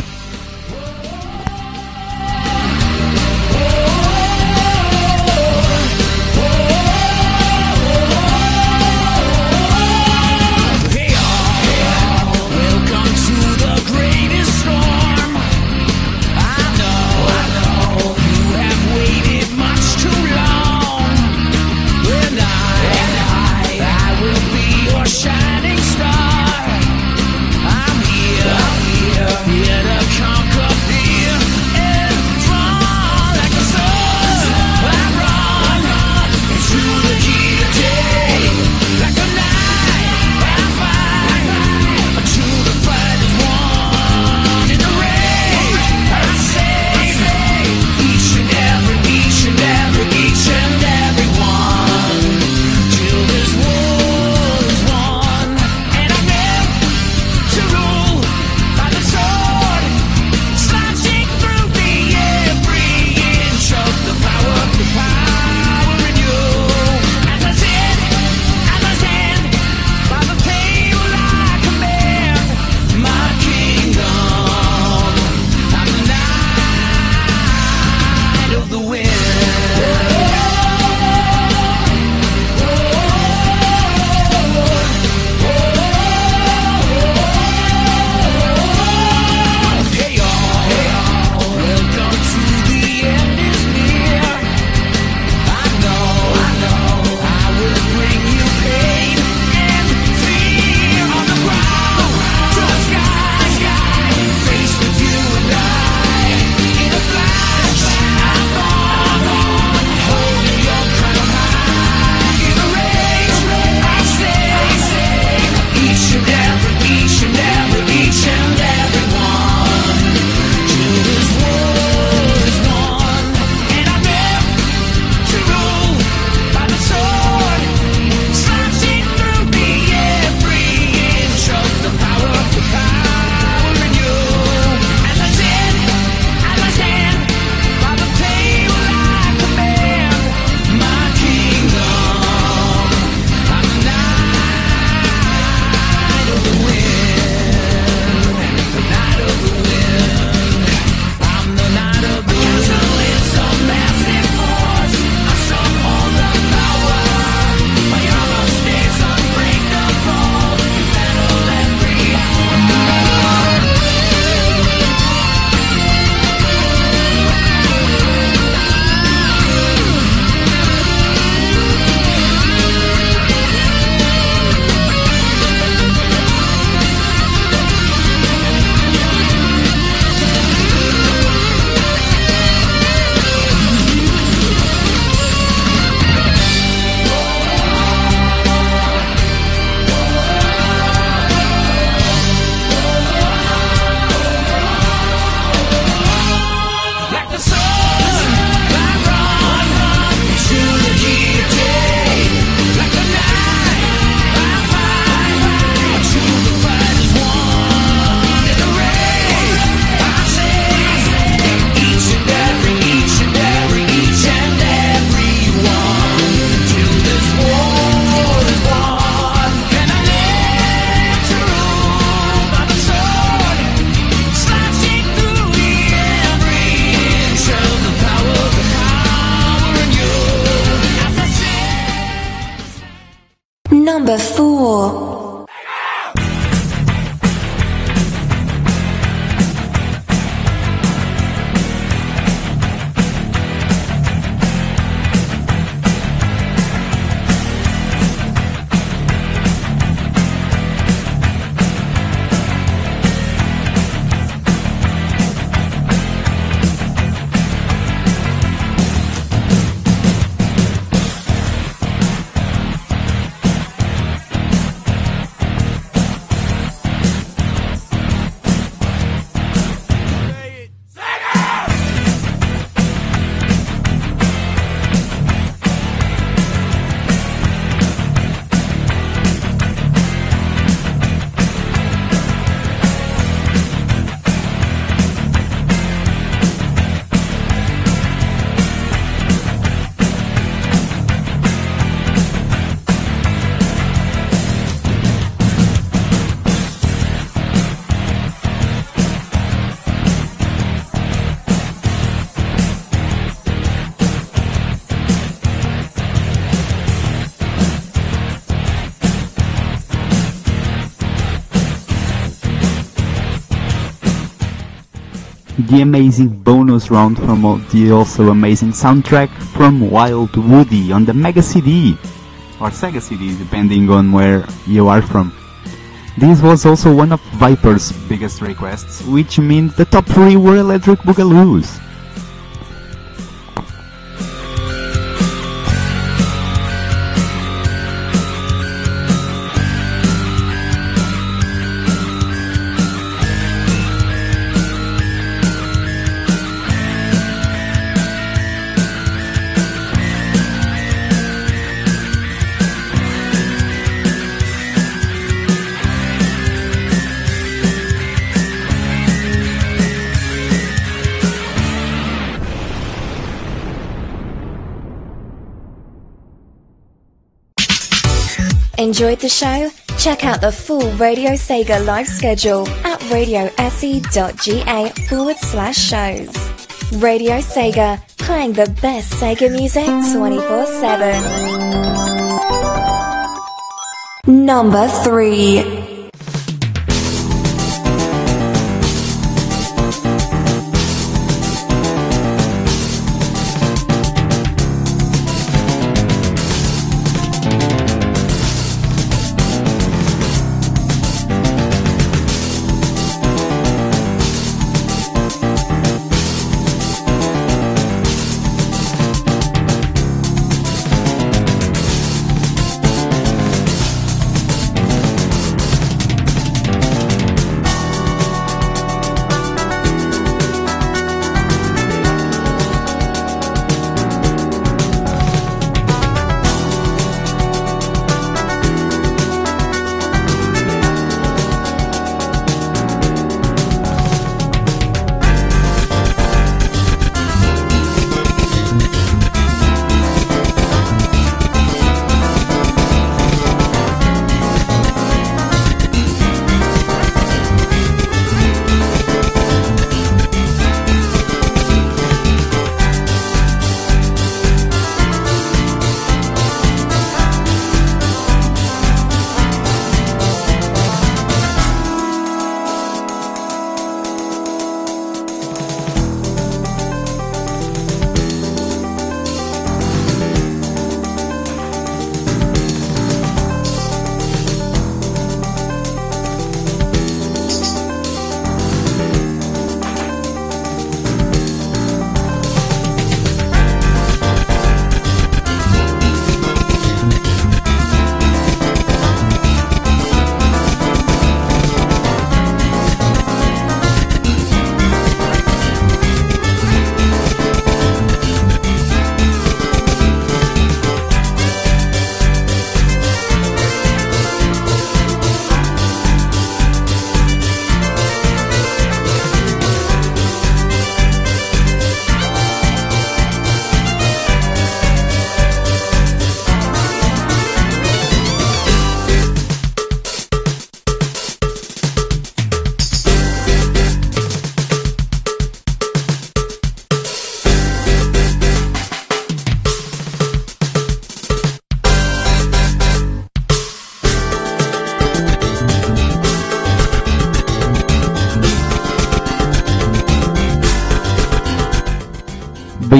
Speaker 2: Number 4.
Speaker 3: The amazing bonus round from the also amazing soundtrack from Wild Woody on the Mega CD, or Sega CD depending on where you are from. This was also one of Viper's biggest requests, which means the top 3 were Electric Boogaloos.
Speaker 2: Enjoyed the show? Check out the full Radio Sega live schedule at radiose.ga/shows. Radio Sega, playing the best Sega music 24/7.
Speaker 13: Number 3.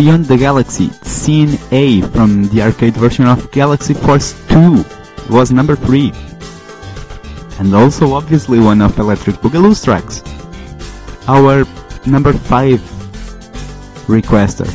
Speaker 3: Beyond the Galaxy, Scene A from the arcade version of Galaxy Force 2 was number 3. And also obviously one of Electric Boogaloo's tracks. Our number 5 requester.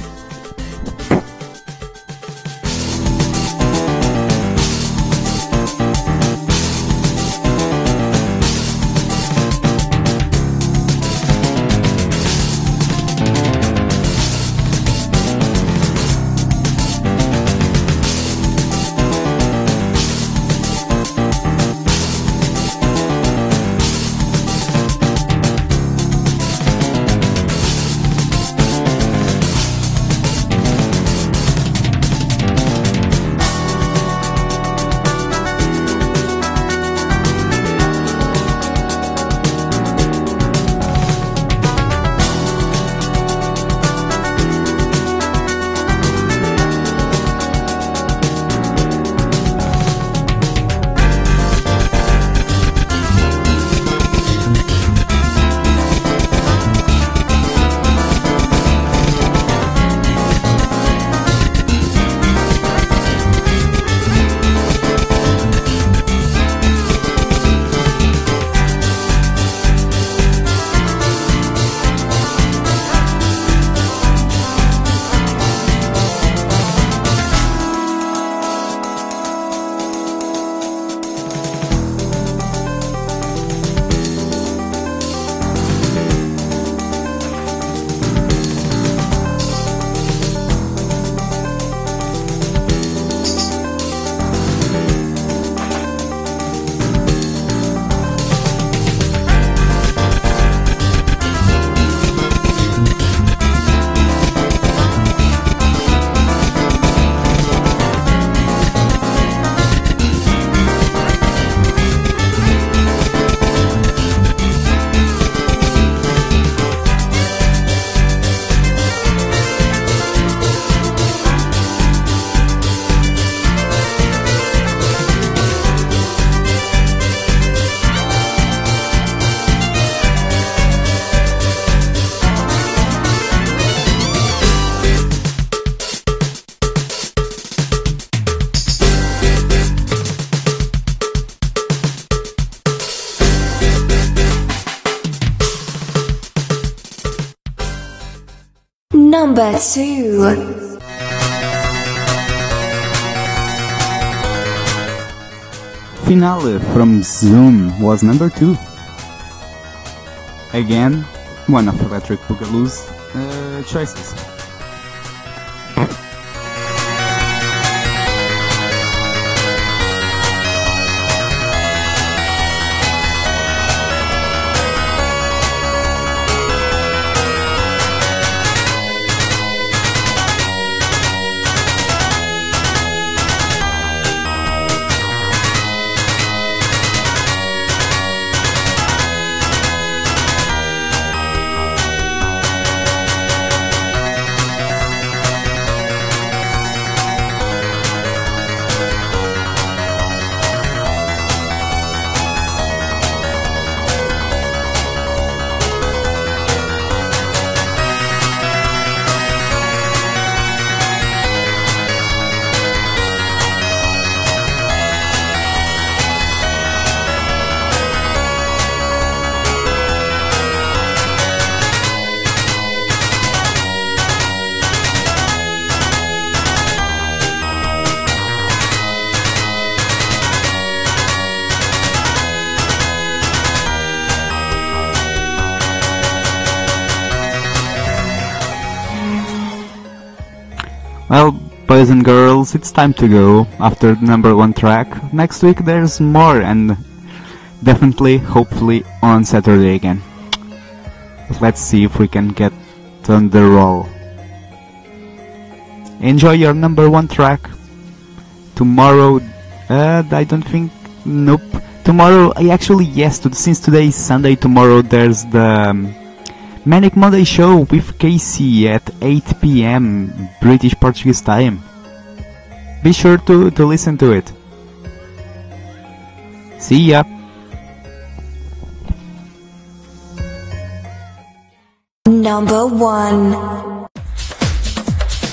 Speaker 13: Number 2.
Speaker 3: Finale from Zoom was number 2. Again, one of Electric Boogaloo's choices. Well, boys and girls, it's time to go after the number 1 track. Next week there's more, and definitely, hopefully, on Saturday again. Let's see if we can get on the roll. Enjoy your number 1 track. Tomorrow, I don't think, nope. Tomorrow, yes, since today is Sunday, tomorrow there's the Manic Monday show with Casey at 8 PM British Portuguese time. Be sure to listen to it. See ya!
Speaker 13: Number 1.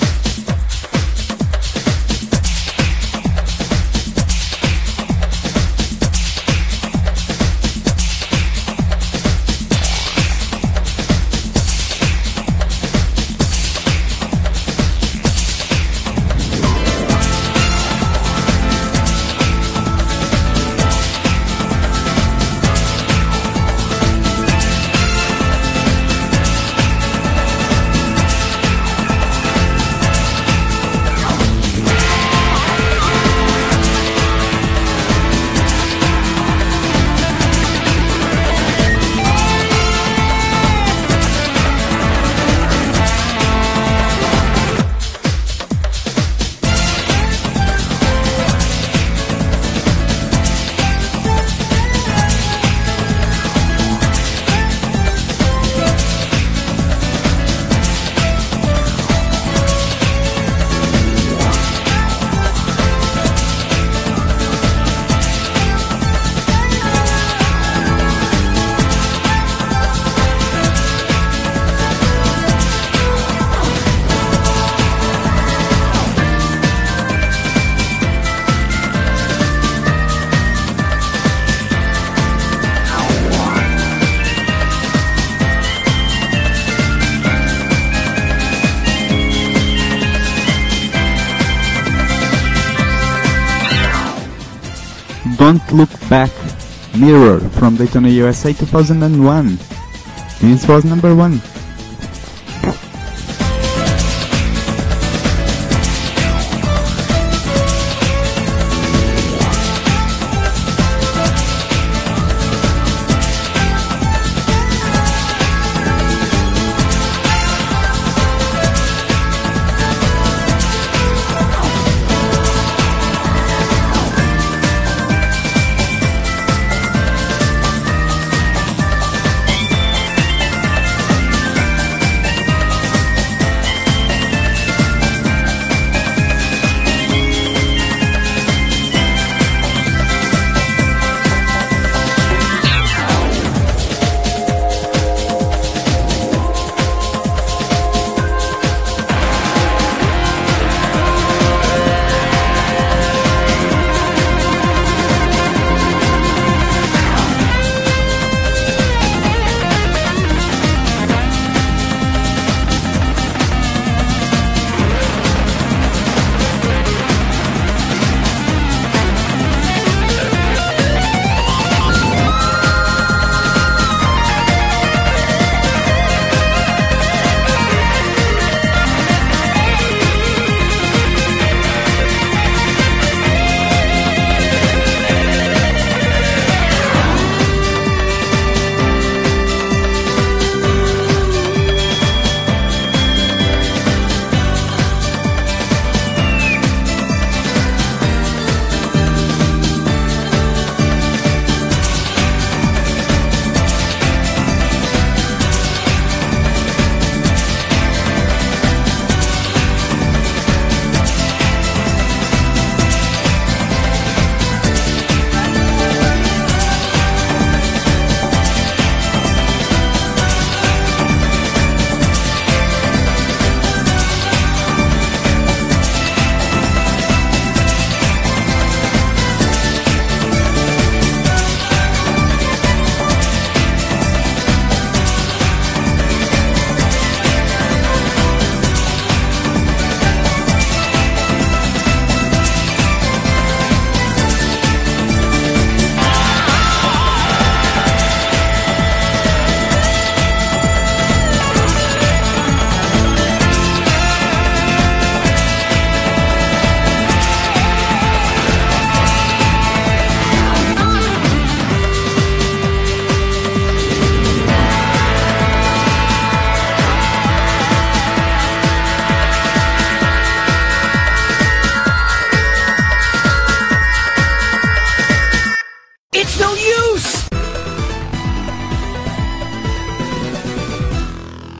Speaker 3: Don't Look Back, Mirror from Daytona USA 2001. This was number 1.